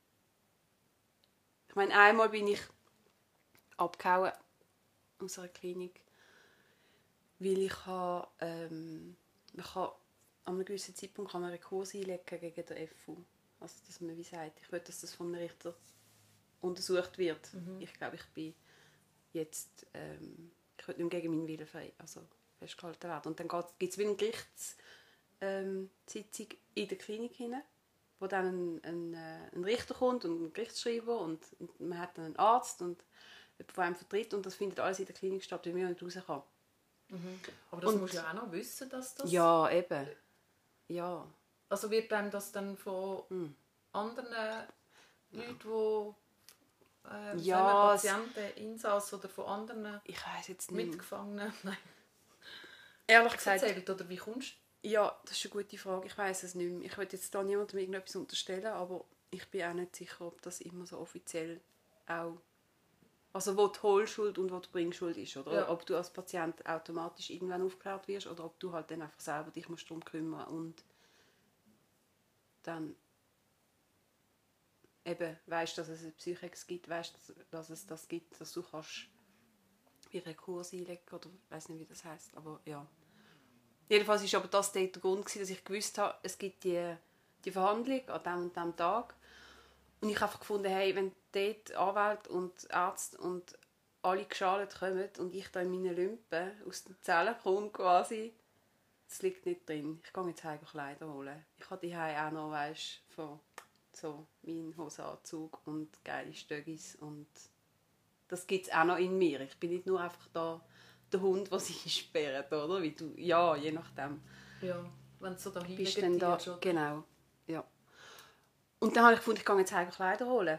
Ich meine, einmal bin ich abgehauen aus einer Klinik, weil ich habe, ähm, ich habe an einem gewissen Zeitpunkt kann man einen Kurs einlegen gegen den F U. Also, dass man wie sagt, ich will, dass das von einem Richter untersucht wird. Mhm. Ich glaube, ich bin jetzt, ähm, ich will nicht mehr gegen meinen Willen frei, also festgehalten werden. Und dann gibt es wie eine Gerichtssitzung ähm, in der Klinik hinein, wo dann ein, ein, ein Richter kommt und ein Gerichtsschreiber und, und man hat dann einen Arzt und jemand, der einem vertritt, und das findet alles in der Klinik statt, weil man nicht raus kann. Mhm. Aber das und, musst du ja auch noch wissen, dass das... Ja, eben. Ja. Also wird einem das dann von mhm. anderen ja. Leuten, die äh, ja, Patienten, Insassen oder von anderen ich weiss jetzt nicht. Mitgefangenen Nein. Ehrlich gesagt... erzählt, oder wie kommst du? Ja, das ist eine gute Frage. Ich weiss es nicht mehr. Ich will jetzt da niemandem irgendetwas unterstellen, aber ich bin auch nicht sicher, ob das immer so offiziell auch... Also wo die Hohlschuld und wo die Bringschuld ist, oder? Ja. Ob du als Patient automatisch irgendwann aufgeklärt wirst oder ob du halt dann einfach selber dich musst darum kümmern und dann eben weißt, dass es eine Psychex gibt, weißt, dass es das gibt, dass du kannst wie Rekurs einlegen oder ich weiß nicht, wie das heisst, aber ja. Jedenfalls war aber das der Grund, dass ich gewusst habe, es gibt die, die Verhandlung an diesem und diesem Tag. Und ich habe einfach gefunden, hey, wenn dort Anwälte und Ärzte und alle geschalt kommen und ich da in meinen Lümpen aus den Zellen komme quasi, das liegt nicht drin. Ich gehe jetzt heim Kleider holen. Ich habe die auch noch, weißt, von so meinen Hosenanzug und geile Stöckis und das gibt es auch noch in mir. Ich bin nicht nur einfach da der Hund, der sich sperrt, oder? Wie du, ja, je nachdem. Ja, wenn du so dahin bist dann da, genau, ja. Und dann habe ich gefunden, ich gehe jetzt heim Kleider holen.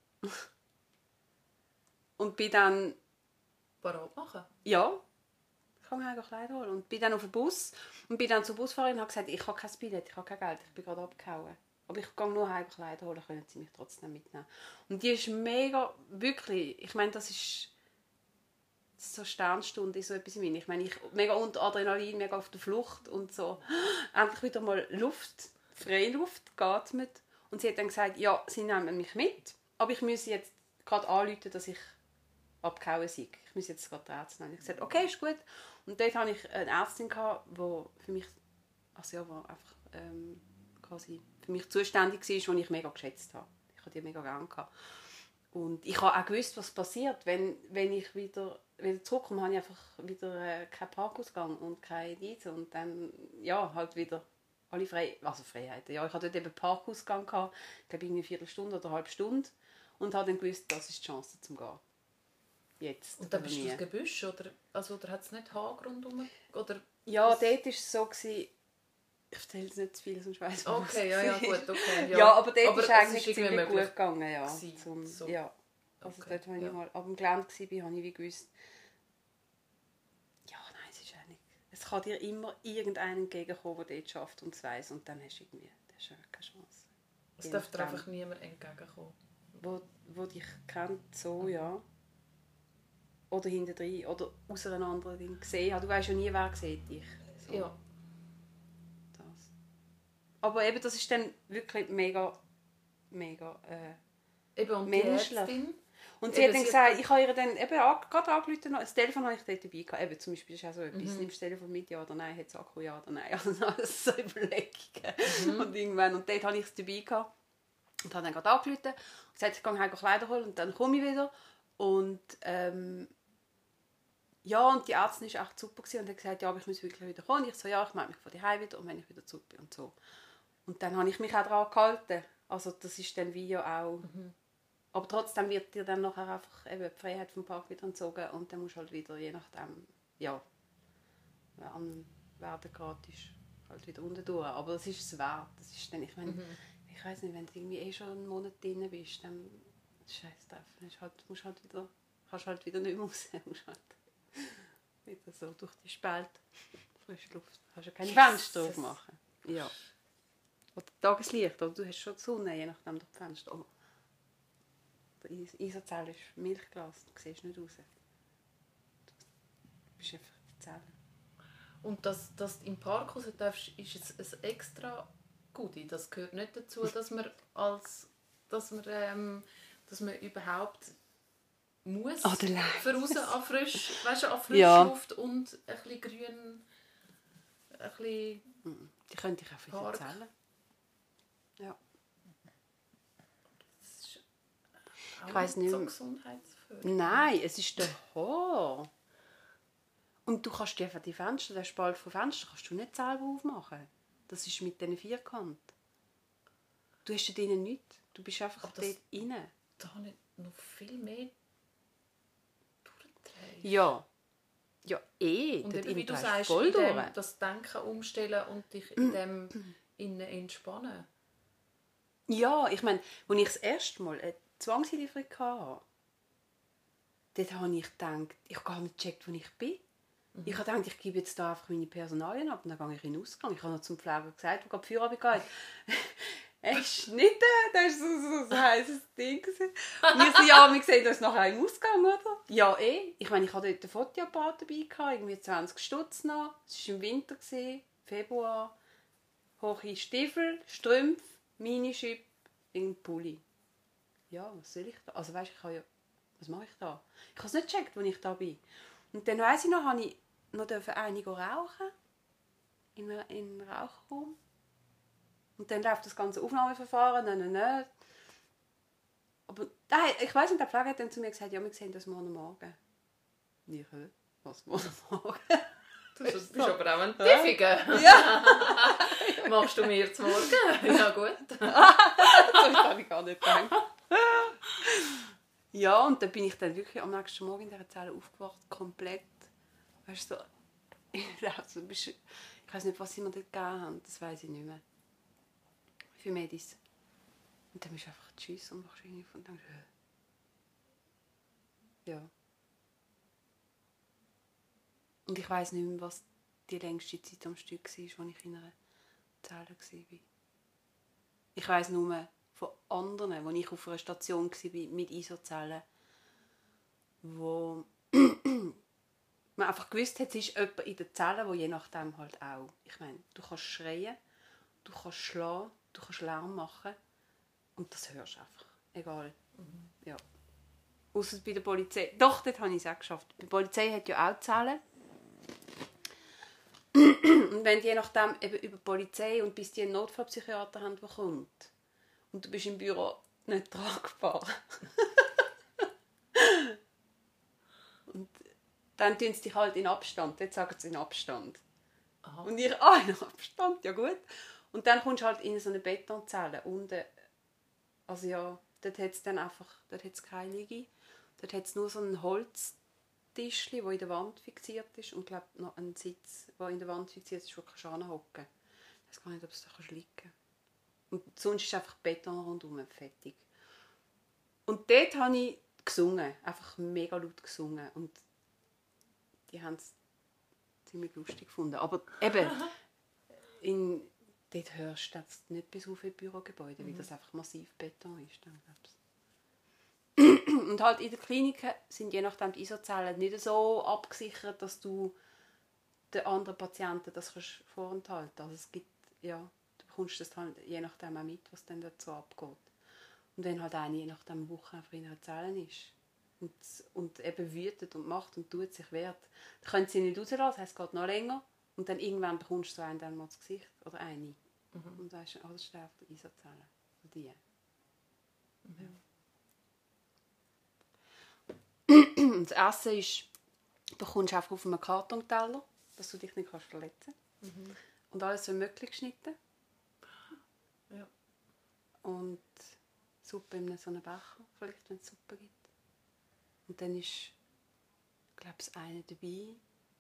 Und bin dann... Parat machen? Ja. Ich gehe heim Kleider holen. Und bin dann auf den Bus. Und bin dann zur Busfahrerin und habe gesagt, ich habe kein Billett, ich habe kein Geld, ich bin gerade abgehauen. Aber ich gehe nur heim Kleider holen, können sie mich trotzdem mitnehmen. Und die ist mega, wirklich, ich meine, das ist... Das ist so eine Sternstunde, so etwas in mir. Ich meine, ich mega unter Adrenalin, mega auf der Flucht und so. Endlich wieder mal Luft, Freiluft, geatmet. Und sie hat dann gesagt, ja, sie nehmen mich mit, aber ich muss jetzt gerade anrufen, dass ich abgehauen sei. Ich muss jetzt gerade den Arzt nehmen. Ich habe gesagt, okay, ist gut. Und dort hatte ich eine Ärztin, die für mich, also ja, war einfach ähm, quasi für mich zuständig war, die ich mega geschätzt habe. Ich hatte die mega gerne gehabt. Und ich habe auch gewusst, was passiert, wenn, wenn ich wieder, wieder zurückkomme, habe ich einfach wieder äh, keinen Parkausgang und keine Dienste und dann, ja, halt wieder alle frei, also Freiheiten. Ja, ich hatte dort eben Parkausgang gehabt, ich glaube irgendwie eine Viertelstunde oder eine halbe Stunde und habe dann gewusst, das ist die Chance zum Gehen. Jetzt. Und dann bist du ins Gebüsch, oder? Also, oder hat es nicht Hag rundherum? Oder ja, dort war es so, gewesen, ich erzähle jetzt nicht zu viel, sonst weiss man, okay, ja, ja, gut, okay. Ja, ja aber dort aber ist eigentlich ist ziemlich gut gegangen, ja. Zum, so. Ja. Also okay, dort, als ja. ich mal ab dem Gelände war, habe ich wie gewusst, ja, nein, es ist eigentlich, es kann dir immer irgendeinen entgegenkommen, der dort schafft und es weiss, und dann hast du irgendwie, das ist keine Chance. Es darf dir einfach niemand entgegenkommen. Wo, wo dich kennt, so, ja. Oder hintendrein, oder aus einer anderen Ding gesehen hat. Du weißt ja nie, wer sieht dich. So. Ja. Das. Aber eben, das ist dann wirklich mega, mega äh, eben, und menschlich. Und sie eben, hat dann gesagt, hat... ich habe ihr dann eben gerade angerufen, das Telefon habe ich dort dabei gehabt. Eben, zum Beispiel, das ist auch so etwas, mhm. nimmst du das Telefon mit, ja oder nein, hat es Akku, ja oder nein. Also alles so Überlegungen. Mhm. Und irgendwann, und dort habe ich es dabei gehabt. Und habe dann gerade angerufen und gesagt, ich gehe heim Kleider holen und dann komme ich wieder. Und ähm, ja, und die Ärztin war echt super und hat gesagt, ja, aber ich muss wirklich wieder kommen. Und ich so, ja, ich melde mich von daheim wieder und wenn ich wieder zurück bin und so. Und dann habe ich mich auch daran gehalten. Also das ist dann wie ja auch... Mhm. Aber trotzdem wird dir dann nachher einfach eben die Freiheit vom Park wieder entzogen und dann musst du halt wieder, je nachdem, ja, an Werdegrad ist halt wieder unten durch. Aber das ist es wert. Das ist dann, ich meine, Mhm. ich weiss nicht, wenn du irgendwie eh schon einen Monat drin bist, dann scheiß drauf. Dann ist halt, musst halt wieder, kannst halt wieder nicht mehr raus. Musst halt wieder so durch die Spalte. Frische Luft. Du kannst ja keine Fenster aufmachen. Ja. Oder Tageslicht, oder du hast schon die Sonne, je nachdem durch die Fenster. Oh. Der Isozell ist Milchglas, du siehst nicht raus. Du bist einfach die Zelle. Und dass, dass du im Park raus darfst, ist jetzt ein extra Goodie. Das gehört nicht dazu, dass man als dass man, ähm, dass man überhaupt muss oh, für raus an frisch, weißt du, an Frischluft ja. Und ein bisschen grün, ein bisschen die könnte ich auch für die Zellen. Ja. Ich weiss nicht so gesundheitsfördernd. Nein, es ist der Horror. Und du kannst einfach die Fenster, den Spalt von Fenster, kannst du nicht selber aufmachen. Das ist mit diesen Vierkant. Du hast da drinnen nichts. Du bist einfach aber dort rein. Da habe ich noch viel mehr durchdrehen. Ja. Ja, eh. Und eben, wie du sagst, in dem, das Denken umstellen und dich in dem innen entspannen. Ja, ich meine, als ich das erste Mal eine Zwangseinlieferung hatte, dort habe ich gedacht, ich habe gar nicht gecheckt, wo ich bin. Mhm. Ich habe gedacht, ich gebe jetzt da einfach meine Personalien ab und dann gehe ich in den Ausgang. Ich habe noch zum Pfleger gesagt, wo gerade die Feierabend geht. Er ist nicht da, das war so, so ein heißes Ding. Und ich so, ja, wir sehen uns nachher im Ausgang, oder? Ja, eh. Ich meine, ich hatte dort einen Fotoapparat dabei, gehabt, irgendwie zwanzig Stutz noch. Es war im Winter, Februar. Hohe Stiefel, Strümpfe, Minischüpp, in Pulli. Ja, was soll ich da? Also weißt, ich habe ja, was mache ich da? Ich habe es nicht gecheckt, als ich da bin. Und dann weiss ich noch, habe ich noch einige rauchen in einem Rauchraum. Und dann läuft das ganze Aufnahmeverfahren, nein, nein, nein. Aber nein, ich weiss nicht, der Pfleger hat dann zu mir gesagt, ja, wir sehen das morgen Morgen. Ich, hä? Was, morgen Morgen? Du bist aber auch ein Tiffiger. Ja. Machst du mir zum Morgen? Ja, gut. Das habe ich gar nicht gedacht. Ja, und dann bin ich dann wirklich am nächsten Morgen in dieser Zelle aufgewacht, komplett. Weißt du, so, also, bist, ich weiß nicht, was sie mir dort gegeben haben, das weiß ich nicht mehr. Für Medis. Und dann bist du einfach tschüss und machst irgendwie von dann. Ja. Und ich weiss nicht mehr, was die längste Zeit am Stück war, als ich in einer Zelle war. Ich weiss nur von anderen, als ich auf einer Station war mit Isozellen, wo man einfach gewusst hat, es ist jemand in der Zelle, der je nachdem halt auch. Ich meine, du kannst schreien, du kannst schlagen, du kannst Lärm machen und das hörst du einfach. Egal. Mhm. Ja. Ausser bei der Polizei. Doch, dort habe ich es auch geschafft. Die Polizei hat ja auch Zellen. Und wenn die je nachdem eben über die Polizei und bis die einen Notfallpsychiater haben, der kommt und du bist im Büro nicht tragbar. Und dann tun sie dich halt in Abstand. Jetzt sagen sie in Abstand. Aha. Und ich, ah, in Abstand, ja gut. Und dann kommst du halt in so eine Betonzelle. Unten, also ja, dort hat es dann einfach, dort hat es keine Liege. Dort hat es nur so einen Holztisch, der in der Wand fixiert ist. Und ich glaube noch einen Sitz, der in der Wand fixiert ist, wo du hinhocken kannst. Ich weiß gar nicht, ob es da liegen kann. Und sonst ist einfach Beton rundherum, fertig. Und dort habe ich gesungen, einfach mega laut gesungen. Und die haben es ziemlich lustig gefunden. Aber eben, in, dort hörst du jetzt nicht bis auf die Bürogebäude, mhm. weil das einfach massiv Beton ist. Dann, und halt in den Kliniken sind je nachdem die Isozellen nicht so abgesichert, dass du den anderen Patienten das kannst vorenthalten kannst. Also es gibt, ja, du bekommst das halt je nachdem auch mit, was dann dazu abgeht. Und wenn halt eine je nachdem eine Woche einfach in einer Zelle ist und, und eben wütet und macht und tut sich wehrt, dann können sie nicht rauslassen, das heisst, es geht noch länger. Und dann irgendwann bekommst du so einen dann mal das Gesicht oder eine. Mhm. Und dann ist alles steif der Isozelle. Die. Mhm. Ja. Und das Essen ist, du bekommst einfach auf einem Kartonteller, dass du dich nicht kannst verletzen kannst. Mhm. Und alles so möglich geschnitten. Ja. und Suppe in so einem Becher, vielleicht, wenn es Suppe gibt. Und dann ist, glaube ich, einer dabei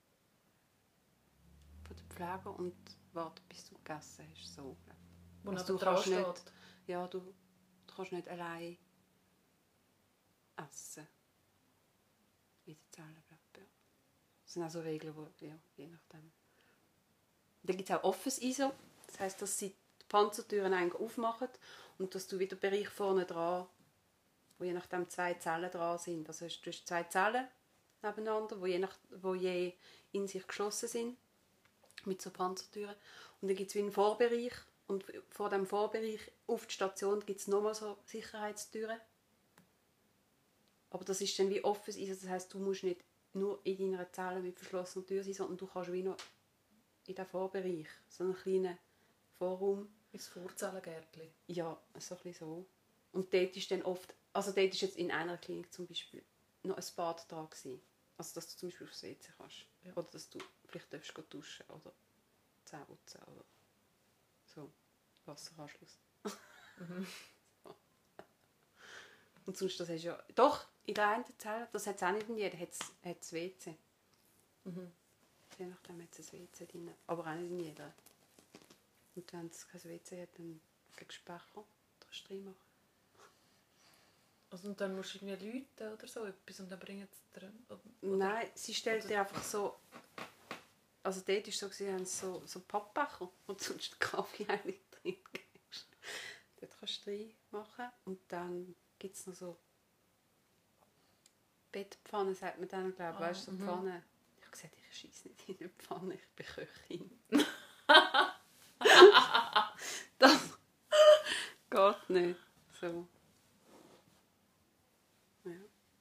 von der Pflege und wartet, bis du gegessen hast. So, Wo also du du kannst steht. nicht, ja, du, du kannst nicht allein essen. In der Zelle bleibt, ja. Das sind auch so Regeln, die, ja, je nachdem. Und dann gibt es auch offenes I S O. Das heisst, dass sie die Panzertüren eigentlich aufmachen und dass du wieder Bereich vorne dran, wo je nachdem zwei Zellen dran sind. Also du hast zwei Zellen nebeneinander, wo je, nach, wo je in sich geschlossen sind, mit so Panzertüren. Und dann gibt es wie einen Vorbereich. Und vor dem Vorbereich auf die Station gibt es nochmal so Sicherheitstüren. Aber das ist dann wie offen. Das heisst, du musst nicht nur in deiner Zelle mit verschlossener Tür sein, sondern du kannst wie noch in diesem Vorbereich, so einen kleinen Vorraum. Ins Vorzellengärtchen. Ja, so ein bisschen so. Und dort ist dann oft, also dort ist jetzt in einer Klinik zum Beispiel noch ein Bad dran gewesen. Also dass du zum Beispiel aufs W C kannst. Ja. Oder dass du vielleicht darfst gehen duschen oder Zähne putzen oder so. Wasseranschluss. Mhm. So. Und sonst, das hast du ja... Doch, in der einen Zelle, das hat es auch nicht in jeder, hat es W C. Mhm. Je nachdem hat es ein W C drin, aber auch nicht in jeder. Und wenn es kein W C hat, dann kriegst du Becher oder reinmachen. Also und dann musst du irgendwie Leute oder so etwas und dann bringen sie dir... Nein, sie stellt dir einfach so... Also dort war es so, sie haben so, so Pappbecher und sonst den Kaffee eigentlich drin gibst. Dort kannst du reinmachen und dann gibt es noch so Bettpfannen, sagt man dann, glaube ich. Ah, weißt du, so Pfannen. Ich habe gesagt, ich scheisse nicht in eine Pfanne, ich bin Köchin. Das geht nicht. So. Ja.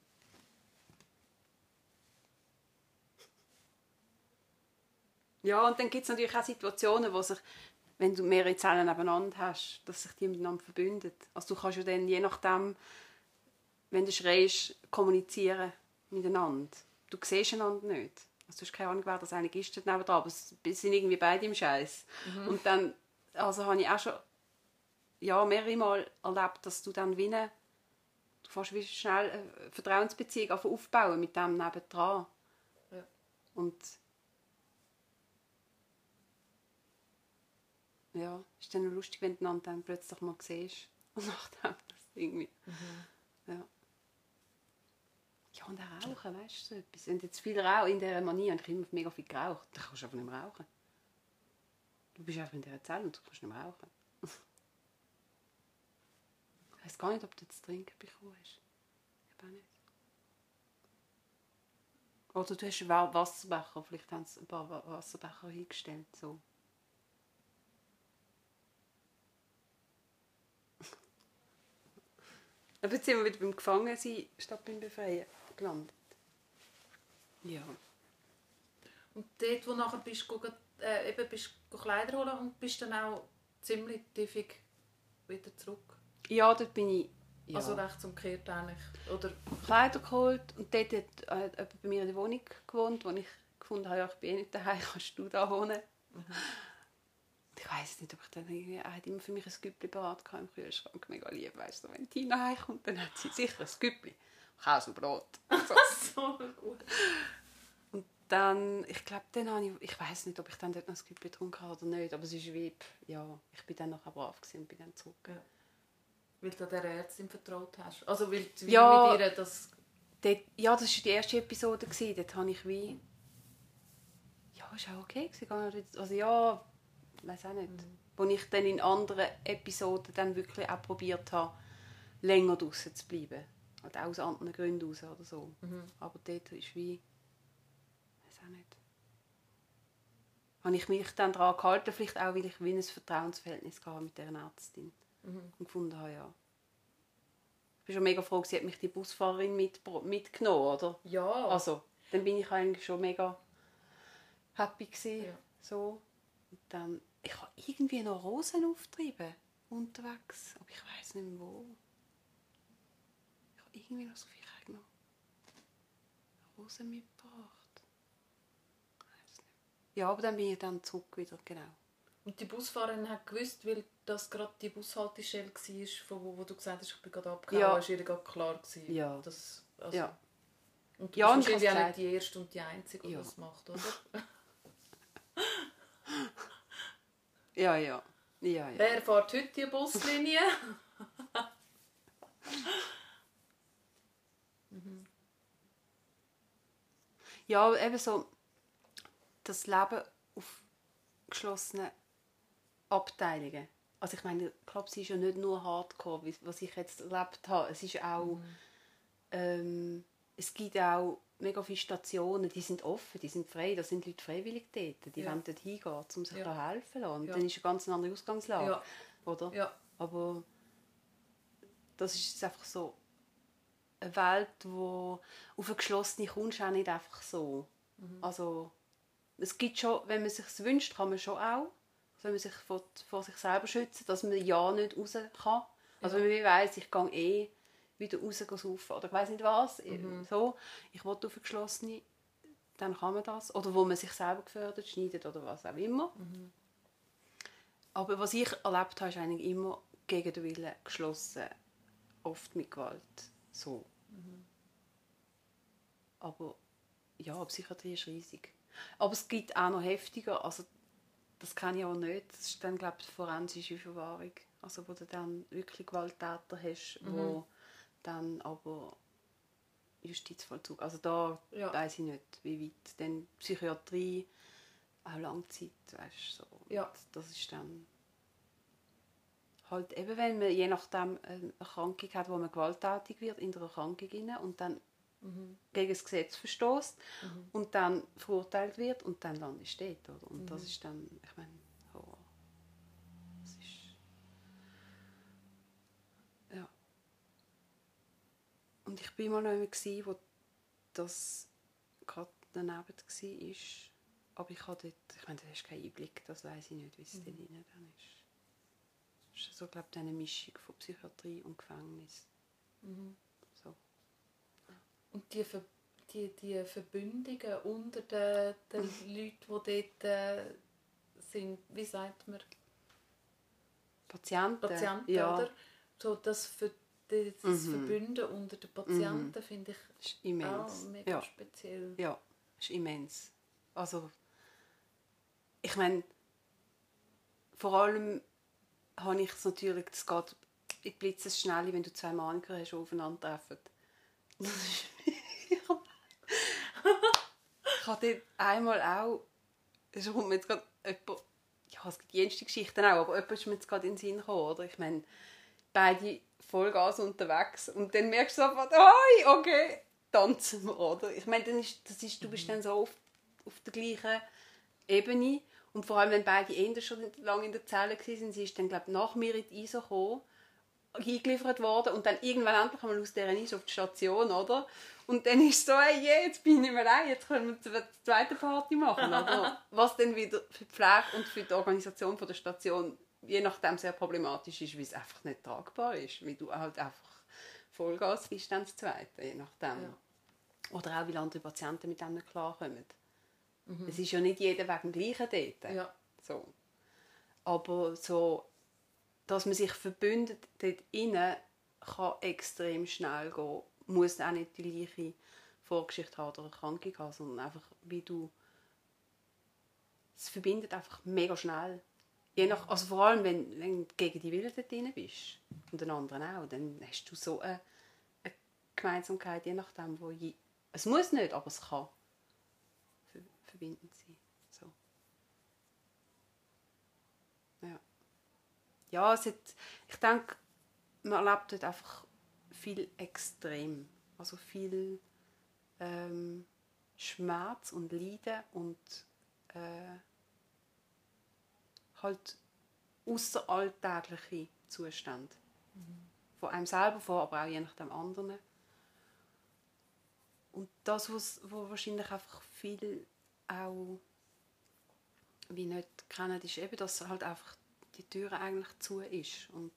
Ja, und dann gibt es natürlich auch Situationen, wo sich, wenn du mehrere Zellen nebeneinander hast, dass sich die miteinander verbünden. Also du kannst ja dann je nachdem, wenn du schreist, kommunizieren miteinander. Du siehst einander nicht. Also du hast keine Ahnung, wer das eigentlich ist dort nebenan, aber es sind irgendwie beide im Scheiß. Mhm. Und dann also habe ich auch schon ja, mehrere Mal erlebt, dass du dann wie eine, du fährst wie schnell eine Vertrauensbeziehung aufbauen mit dem nebendran. Ja. Und ja, ist dann lustig, wenn du dann plötzlich mal siehst und nachdem das irgendwie. Mhm. Ja. Ja, und auch rauchen, weißt du, so etwas. Wenn du jetzt viel rauchst, in dieser Manier, und ich habe immer mega viel geraucht, dann kannst du einfach nicht mehr rauchen. Du bist einfach in dieser Zelle und du kannst nicht mehr rauchen. Ich weiss gar nicht, ob du das Trinken bekommen hast. Ich auch nicht. Oder du hast einen Wasserbecher, vielleicht haben sie ein paar Wasserbecher hingestellt, so. Aber jetzt sind wir wieder beim Gefangensein statt beim Befreien gelandet. Ja. Und dort, wo du nachher bist, go, äh, eben bist go Kleider holen und bist dann auch ziemlich tiefig wieder zurück? Ja, dort bin ich... Ja. Also rechts umgekehrt eigentlich? Oder? Kleider geholt und dort hat äh, jemand bei mir in der Wohnung gewohnt, wo ich gefunden habe, ja, ich bin eh nicht daheim, kannst du da wohnen? Mhm. Ich weiss nicht, ob ich dann irgendwie... Er hat immer für mich ein Güppli parat im Kühlschrank. Mega lieb, weißt du. Wenn Tina heimkommt, dann hat sie sicher ein Güppli. Käse und Brot. So. So gut. Und dann, ich glaube, dann habe ich... Ich weiss nicht, ob ich dann dort noch ein Güppli getrunken habe oder nicht. Aber es ist wie... Ja, ich bin dann nachher brav gewesen und bin dann zurück. Ja. Weil du der Ärztin vertraut hast. Also weil du ja, mit ihr das... Dort, ja, das war die erste Episode. Dort habe ich wie... Ja, es war auch okay. Also ja... Ich weiß auch nicht. Mhm. Wo ich dann in anderen Episoden dann wirklich auch probiert habe, länger draussen zu bleiben. Halt auch aus anderen Gründen raus oder so. Mhm. Aber dort ist wie... Ich weiß auch nicht. Habe ich mich dann daran gehalten, vielleicht auch, weil ich wie ein Vertrauensverhältnis hatte mit dieser Ärztin. Mhm. Und gefunden habe, ja. Ich bin schon mega froh, sie hat mich die Busfahrerin mit, mitgenommen, oder? Ja. Also, dann bin ich eigentlich schon mega happy gewesen. Ja. So. Und dann... Ich habe irgendwie noch Rosen aufgetrieben unterwegs, aber ich weiss nicht mehr wo. Ich habe irgendwie noch so viel noch Rosen mitgebracht. Ich weiss nicht. Ja, aber dann bin ich dann zurück wieder, genau. Und die Busfahrerin hat gewusst, weil das gerade die Bushaltestelle war, von wo, wo du gesagt hast, ich bin gerade abgehauen, Ja. war ihr gerade klar gewesen. Ja. Dass, also, Ja. Und du Ja, bist und wahrscheinlich ich auch hab's nicht die Erste und die Einzige, die Ja. das macht, oder? Ja, ja. ja, ja. Wer fährt heute die Buslinie? Ja, eben so das Leben auf geschlossenen Abteilungen. Also ich meine, ich glaube, es ist ja nicht nur Hardcore, wie- was ich jetzt erlebt habe. Es ist auch, Mhm. ähm, es gibt auch mega viele Stationen, die sind offen, die sind frei, da sind Leute freiwillig dort, die Ja. wollen dort hingehen, um sich Ja. da helfen zu lassen. Und Ja. dann ist eine ganz andere Ausgangslage, Ja. oder? Ja. Aber das ist jetzt einfach so eine Welt, wo auf eine geschlossene kommst, auch nicht einfach so. Mhm. Also es gibt schon, wenn man es sich wünscht, kann man schon auch, wenn man sich vor, vor sich selber schützen, dass man ja nicht raus kann. Also Ja. wenn man weiss, ich gehe eh wieder raus saufen oder ich weiss nicht was, Mhm. so, ich will auf eine geschlossene, dann kann man das. Oder wo man sich selber gefördert, schneidet oder was auch immer. Mhm. Aber was ich erlebt habe, ist eigentlich immer gegen den Willen geschlossen, oft mit Gewalt. So. Mhm. Aber ja, Psychiatrie ist riesig. Aber es gibt auch noch heftiger, also das kenne ich auch nicht, das ist dann, glaube ich, die forensische Verwahrung. Also wo du dann wirklich Gewalttäter hast, Mhm. wo dann aber Justizvollzug, also da Ja. weiss ich nicht, wie weit. Dann Psychiatrie, auch Langzeit, weißt du, so. Ja. Das ist dann halt eben, wenn man je nachdem eine Erkrankung hat, wo man gewalttätig wird in der Erkrankung rein und dann Mhm. gegen das Gesetz verstößt Mhm. und dann verurteilt wird und dann landest du dort, oder? Und Mhm. das ist dann, ich meine, Horror. Das ist... Ja. Und ich war mal noch jemand, wo das gerade daneben war. Aber ich habe dort, ich meine, da hast du keinen Einblick, das weiss ich nicht, wie es Mhm. dort drin dann ist. Es ist so, glaube ich, eine Mischung von Psychiatrie und Gefängnis. Mhm. So. Und die, Ver die, die Verbündungen unter den, den Leuten, die dort äh, sind, wie sagt man, Patienten? Patienten, ja. oder? So das, für, das Mhm. Verbünden unter den Patienten Mhm. finde ich Das ist immens. auch mega Ja. speziell. Ja, das ist immens. Also, ich meine, vor allem habe ich es natürlich, das geht in blitzesschnell, wenn du zwei Maniker hast, die aufeinandertreffen. Das ist ich habe dort einmal auch, es kommt mir jetzt gerade jemand, ja, es gibt jenste Geschichten auch, aber jemand ist mir jetzt gerade in den Sinn gekommen, oder? Ich meine, beide Vollgas unterwegs und dann merkst du sofort, «Hoi, okay, tanzen wir», oder? Ich meine, dann ist, das ist, du bist dann so auf, auf der gleichen Ebene und vor allem, wenn beide Enden schon lange in der Zelle waren, sie ist dann, glaube ich, nach mir in die I S O gekommen, eingeliefert worden und dann irgendwann endlich einmal aus dieser I S O auf die Station, oder? Und dann ist es so, hey, yeah, jetzt bin ich nicht mehr allein, jetzt können wir die zweite Party machen, oder? Was dann wieder für die Pflege und für die Organisation der Station je nachdem sehr problematisch ist, weil es einfach nicht tragbar ist, weil du halt einfach Vollgas bist dann das Zweite, je nachdem. Ja. Oder auch, wie andere Patienten mit dem nicht klarkommen. Mhm. Es ist ja nicht jeder wegen dem Gleichen dort. Ja. So. Aber so, dass man sich verbündet dort innen, kann extrem schnell gehen. Muss auch nicht die gleiche Vorgeschichte haben oder Erkrankung haben, sondern einfach, wie du... Es verbindet einfach mega schnell. Je nach, also vor allem, wenn, wenn du gegen die Willen dort drin bist und den anderen auch, dann hast du so eine, eine Gemeinsamkeit, je nachdem, wo je, es muss nicht, aber es kann ver, verbindend sein. So. Ja. Ja, es hat, ich denke, man erlebt dort einfach viel extrem, also viel ähm, Schmerz und Leiden und äh, halt ausseralltägliche Zustände. Mhm. Von einem selber vor, aber auch je nach dem anderen. Und das, was wo wahrscheinlich einfach viel auch wie nicht kennen, ist eben, dass halt einfach die Tür eigentlich zu ist und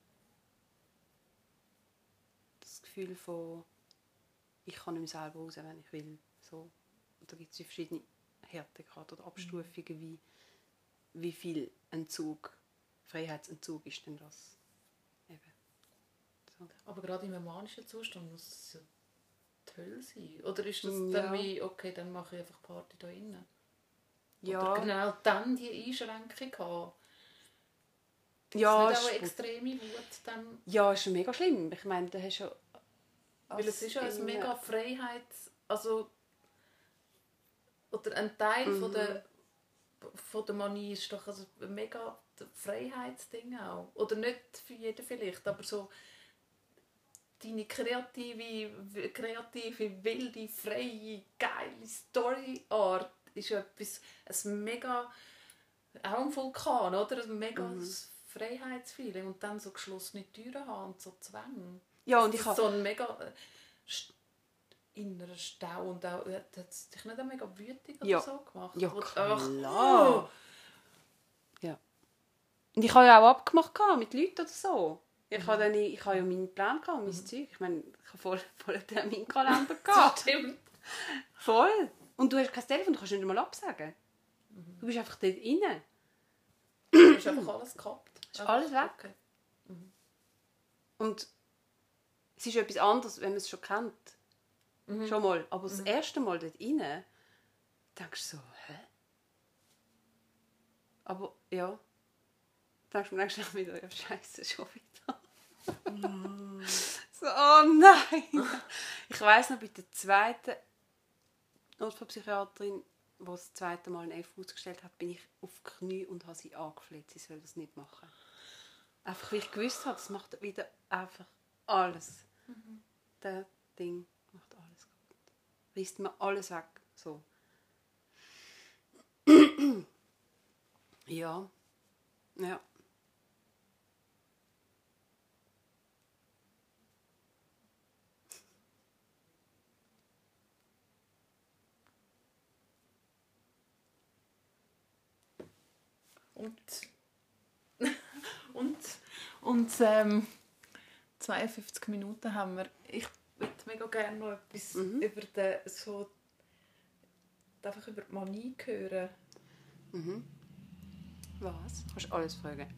das Gefühl von ich kann nicht mehr selber raus, wenn ich will. So. Und da gibt es verschiedene Härtegrade oder Abstufungen, wie wie viel Entzug, Freiheitsentzug ist denn das? Eben. So. Aber gerade im manischen Zustand muss es ja die Hölle sein. Oder ist das Ja. dann wie, okay, dann mache ich einfach Party da innen? Ja. Oder genau dann die Einschränkung haben? Ja, ist nicht auch eine ist- extreme Wut dann? Ja, ist mega schlimm. Ich meine, da hast du ja... Weil es ist ja eine in- mega Freiheit, also oder ein Teil Mhm. von der von der Manie ist doch also ein mega Freiheitsding auch. Oder nicht für jeden vielleicht, aber so deine kreative, kreative, wilde, freie, geile Storyart ist ja etwas, ein mega, auch ein Vulkan, oder? Ein mega Mhm. Freiheitsfeeling und dann so geschlossene Türen haben und so Zwänge. Ja, und Das ich ist habe... so ein mega äh, st- innerer Stau und auch, hat es dich nicht auch mega wütig oder Ja. so gemacht? Ja, Wo du klar. einfach, Ja. Und ich habe ja auch abgemacht gehabt mit Leuten oder so. Ich Mhm. habe dann, ich habe ja meinen Plan gehabt, mein Mhm. Zeug. Ich meine, ich habe voll, voll einen Terminkalender Das gehabt. stimmt. Voll. Und du hast kein Telefon, du kannst nicht einmal absagen. Mhm. Du bist einfach dort rein. Du hast einfach alles gehabt. Ist alles weg. Okay. Und es ist etwas anderes, wenn man es schon kennt. Mhm. Schon mal. Aber das Mhm. erste Mal dort rein, denkst du so, hä? Aber ja, denkst du mir dann wieder, ja scheiße, schon wieder. So, oh nein! Ich weiss noch, bei der zweiten Notfallpsychiaterin, die das zweite Mal einen F ausgestellt hat, bin ich auf die Knie und habe sie angefleht, sie soll das nicht machen. Einfach, weil ich gewusst habe, das macht wieder einfach alles. Mhm. Das Ding macht alles kaputt. Reißt mir alles weg. So. Ja. Ja. Und, und, und ähm, zweiundfünfzig Minuten haben wir. Ich würde mega gerne noch etwas Mhm. über, den, so, einfach über die Manie hören. Mhm. Was? Du kannst alles fragen.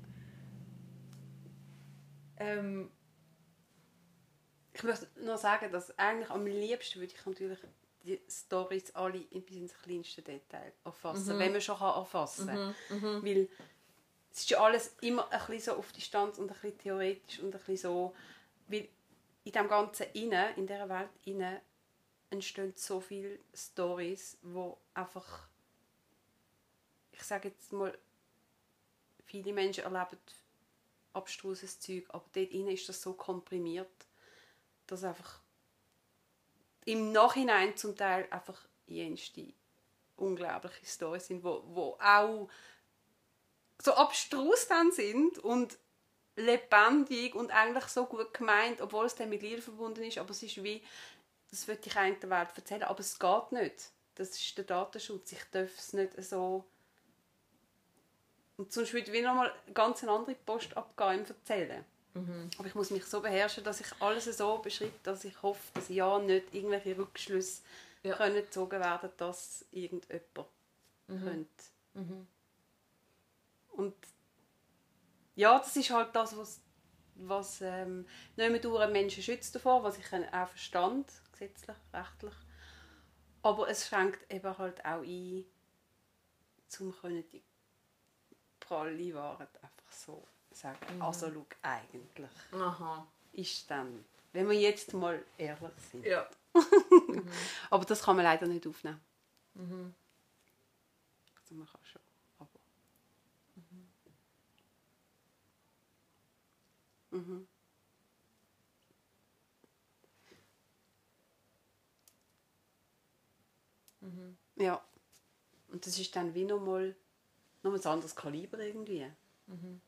Ähm, Ich möchte nur sagen, dass eigentlich am liebsten würde ich natürlich die Storys alle bis ins kleinste Detail erfassen, Mhm. wenn man schon erfassen kann. mhm, mhm. Weil es ist ja alles immer ein bisschen so auf Distanz und ein bisschen theoretisch und ein bisschen so, weil in dem Ganzen inne, in dieser Welt inne, entstehen so viele Storys, wo einfach, ich sage jetzt mal, viele Menschen erleben abstruses Zeug, aber dort inne ist das so komprimiert, dass einfach im Nachhinein zum Teil einfach jenste unglaubliche Storys sind, wo, wo auch so abstrus dann sind und lebendig und eigentlich so gut gemeint, obwohl es dann mit Liebe verbunden ist, aber es ist wie, das würde ich eigentlich der Welt erzählen, aber es geht nicht. Das ist der Datenschutz, ich darf es nicht so... Und sonst würde ich nochmal ganz eine andere Post abgehen im Erzählen. Mhm. Aber ich muss mich so beherrschen, dass ich alles so beschreibe, dass ich hoffe, dass ja nicht irgendwelche Rückschlüsse Ja. können gezogen werden, dass irgendjemand Mhm. könnte. Mhm. Und ja, das ist halt das, was, was ähm, nicht mehr durch einen Menschen schützt davor, was ich auch verstand, gesetzlich, rechtlich. Aber es schränkt eben halt auch ein, um die pralle Wahrheit einfach so sagen. Mhm. Also schau, eigentlich Aha. ist dann, wenn wir jetzt mal ehrlich sind. Ja. Aber das kann man leider nicht aufnehmen. Mhm. Also man kann schon, aber... Mhm. Mhm. Ja. Und das ist dann wie nochmal noch ein anderes Kaliber irgendwie. Mhm.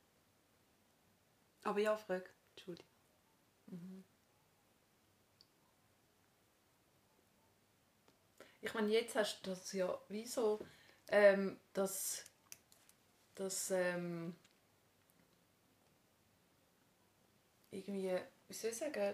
Aber ja, frag. Entschuldigung. Mhm. Ich meine, jetzt hast du das ja wie so, ähm, dass, dass ähm, irgendwie, wie soll ich sagen,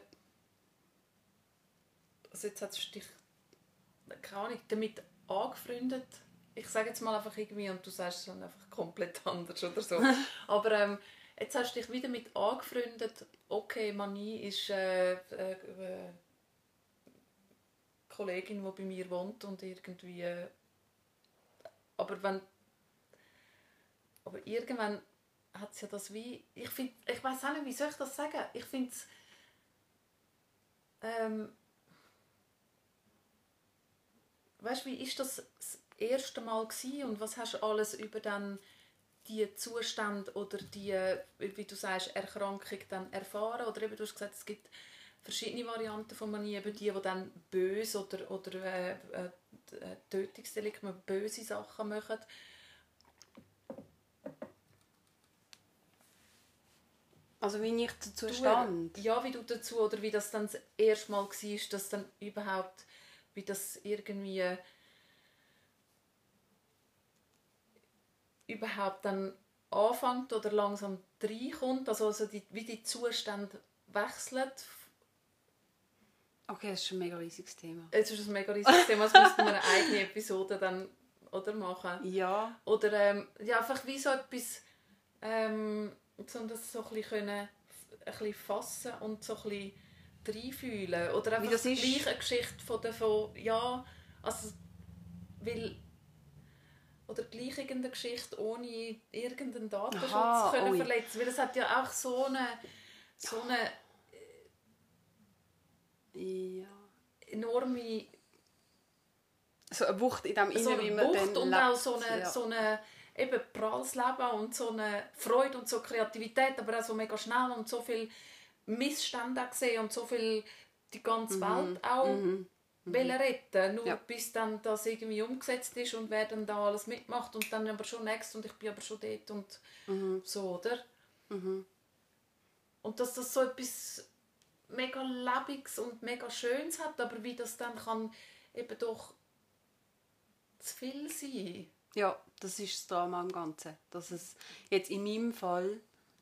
also jetzt hast du dich, keine Ahnung, damit angefreundet ich sage jetzt mal einfach irgendwie und du sagst es dann einfach komplett anders oder so. Aber ähm, jetzt hast du dich wieder mit angefreundet, okay, Manie ist äh, äh, äh, Kollegin, die bei mir wohnt und irgendwie... Äh, aber wenn... Aber irgendwann hat es ja das wie... Ich finde... Ich weiss auch nicht, wie soll ich das sagen? Ich finde es... Ähm, weißt du, wie ist das das erste Mal gewesen und was hast du alles über dann die Zustände oder die, wie du sagst, Erkrankung dann erfahren? Oder eben, du hast gesagt, es gibt verschiedene Varianten von Manie, eben die, die dann böse oder, oder äh, äh, Tötungsdelikte, böse Sachen machen. Also wie ich dazu stand? Ja, wie du dazu, oder wie das dann das erste Mal war, dass dann überhaupt, wie das irgendwie überhaupt dann anfängt oder langsam reinkommt, also, also die, wie die Zustände wechseln. Okay, das ist ein mega riesiges Thema. Es ist ein mega riesiges Thema, das müssten wir eine eigene Episode dann oder machen. Ja. Oder ähm, ja, einfach wie so etwas, ähm, um das so ein bisschen, können, ein bisschen fassen und so ein bisschen reinfühlen. Oder einfach wie das ist? gleich eine Geschichte von davon, ja, also, weil oder gleich irgendeine Geschichte ohne irgendeinen Datenschutz Aha, können ui. verletzen. Weil es hat ja auch so eine, so eine ja. enorme so eine Wucht in dem so Innen, wie eine man Wucht dann und lebt. auch so eine, ja. so eine eben pralles Leben und so eine Freude und so Kreativität, aber auch so mega schnell und so viel Missstände gesehen und so viel die ganze Mhm. Welt auch Mhm. wollen retten, nur Ja. bis dann das irgendwie umgesetzt ist und wer dann da alles mitmacht und dann aber schon next und ich bin aber schon dort und Mhm. so, oder? Mhm. Und dass das so etwas mega Lebendiges und mega Schönes hat, aber wie das dann kann eben doch zu viel sein. Ja, das ist das Drama am Ganzen. Dass es jetzt in meinem Fall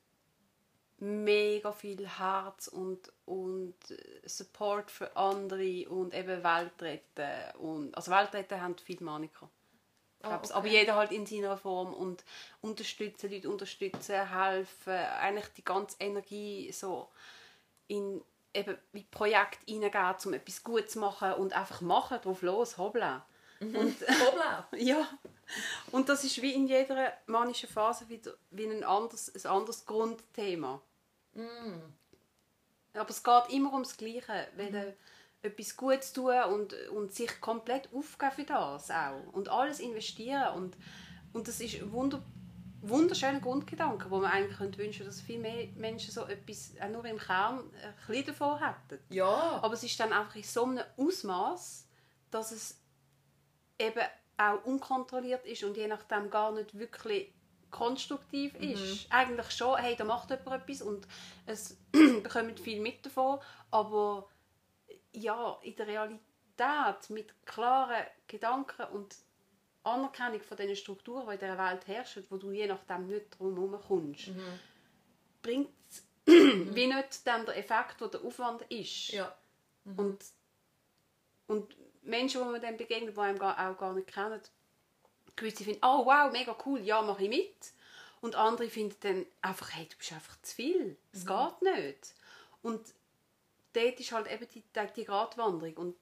mega viel Herz und, und Support für andere und eben Weltretten. Und, also Weltretten haben viele Maniker. Ah, okay. Aber jeder halt in seiner Form und unterstützen, Leute unterstützen, helfen, eigentlich die ganze Energie so in eben wie Projekt hineingeben, um etwas gut zu machen und einfach machen, drauf los, hoppla. Mhm. Und, Hoppla. ja, und das ist wie in jeder manischen Phase wieder, wie ein anderes, ein anderes Grundthema. Mm. Aber es geht immer ums Gleiche, mhm. etwas Gutes tun und, und sich komplett aufgeben für das auch. Und alles investieren. Und, und das ist ein wunder, wunderschöner Grundgedanke, wo man eigentlich könnte wünschen, dass viel mehr Menschen so etwas auch nur im Kern ein bisschen davon hätten. Ja. Aber es ist dann einfach in so einem Ausmaß, dass es eben auch unkontrolliert ist und je nachdem gar nicht wirklich konstruktiv ist. Mhm. Eigentlich schon, hey, da macht jemand etwas und es bekommt viel mit davon, aber ja, in der Realität mit klaren Gedanken und Anerkennung von den Strukturen, die in dieser Welt herrschen, wo du je nachdem nicht drum herum kommst, mhm. bringt es mhm. wie nicht dann der Effekt, der der Aufwand ist. Ja. Mhm. Und, und Menschen, die man dann begegnet, die einem auch gar nicht kennen, gewisse finden, oh wow, mega cool, ja, mache ich mit. Und andere finden dann einfach, hey, du bist einfach zu viel. Es mhm. geht nicht. Und dort ist halt eben die, die Gratwanderung. Und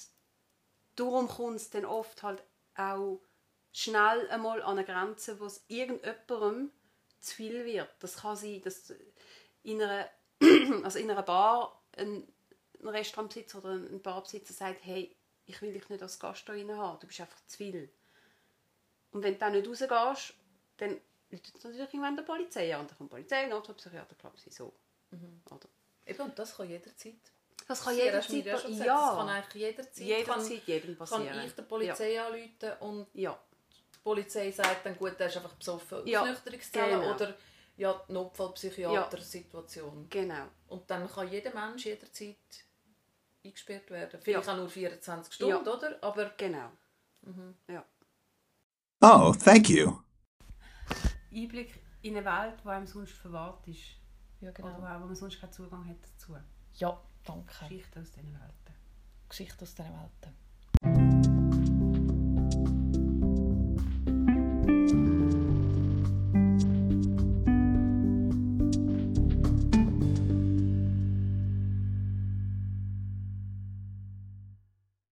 darum kommt es dann oft halt auch schnell einmal an eine Grenze, wo es irgendjemandem zu viel wird. Das kann sein, dass in einer, also in einer Bar ein, ein Restaurantbesitzer oder ein Barbesitzer sagt, hey, ich will dich nicht als Gast hier rein haben, du bist einfach zu viel. Und wenn du dann nicht rausgehst, dann ruft es natürlich irgendwann der Polizei an. Dann kommt die Polizei, Notfallpsychiater, glaube ich, so. Mhm. Oder? Eben, und das kann jederzeit. Das kann jederzeit ja, passieren. Ja. Das kann eigentlich jederzeit. Jederzeit jedem passieren. Kann ich der Polizei ja. anrufen und ja. die Polizei sagt dann, gut, der ist einfach besoffen, ja. Ausnüchterungszelle genau. oder ja, die Notfallpsychiater-Situation. Ja. Genau. Und dann kann jeder Mensch jederzeit eingesperrt werden. Vielleicht ja. auch nur vierundzwanzig Stunden, ja. oder? Aber genau. Mhm. Ja. Oh, thank you. Einblick in eine Welt, die einem sonst verwahrt ist. Ja, genau. Oder wo man sonst keinen Zugang hat dazu. Ja, danke. Geschichte aus diesen Welten. Geschichte aus diesen Welten.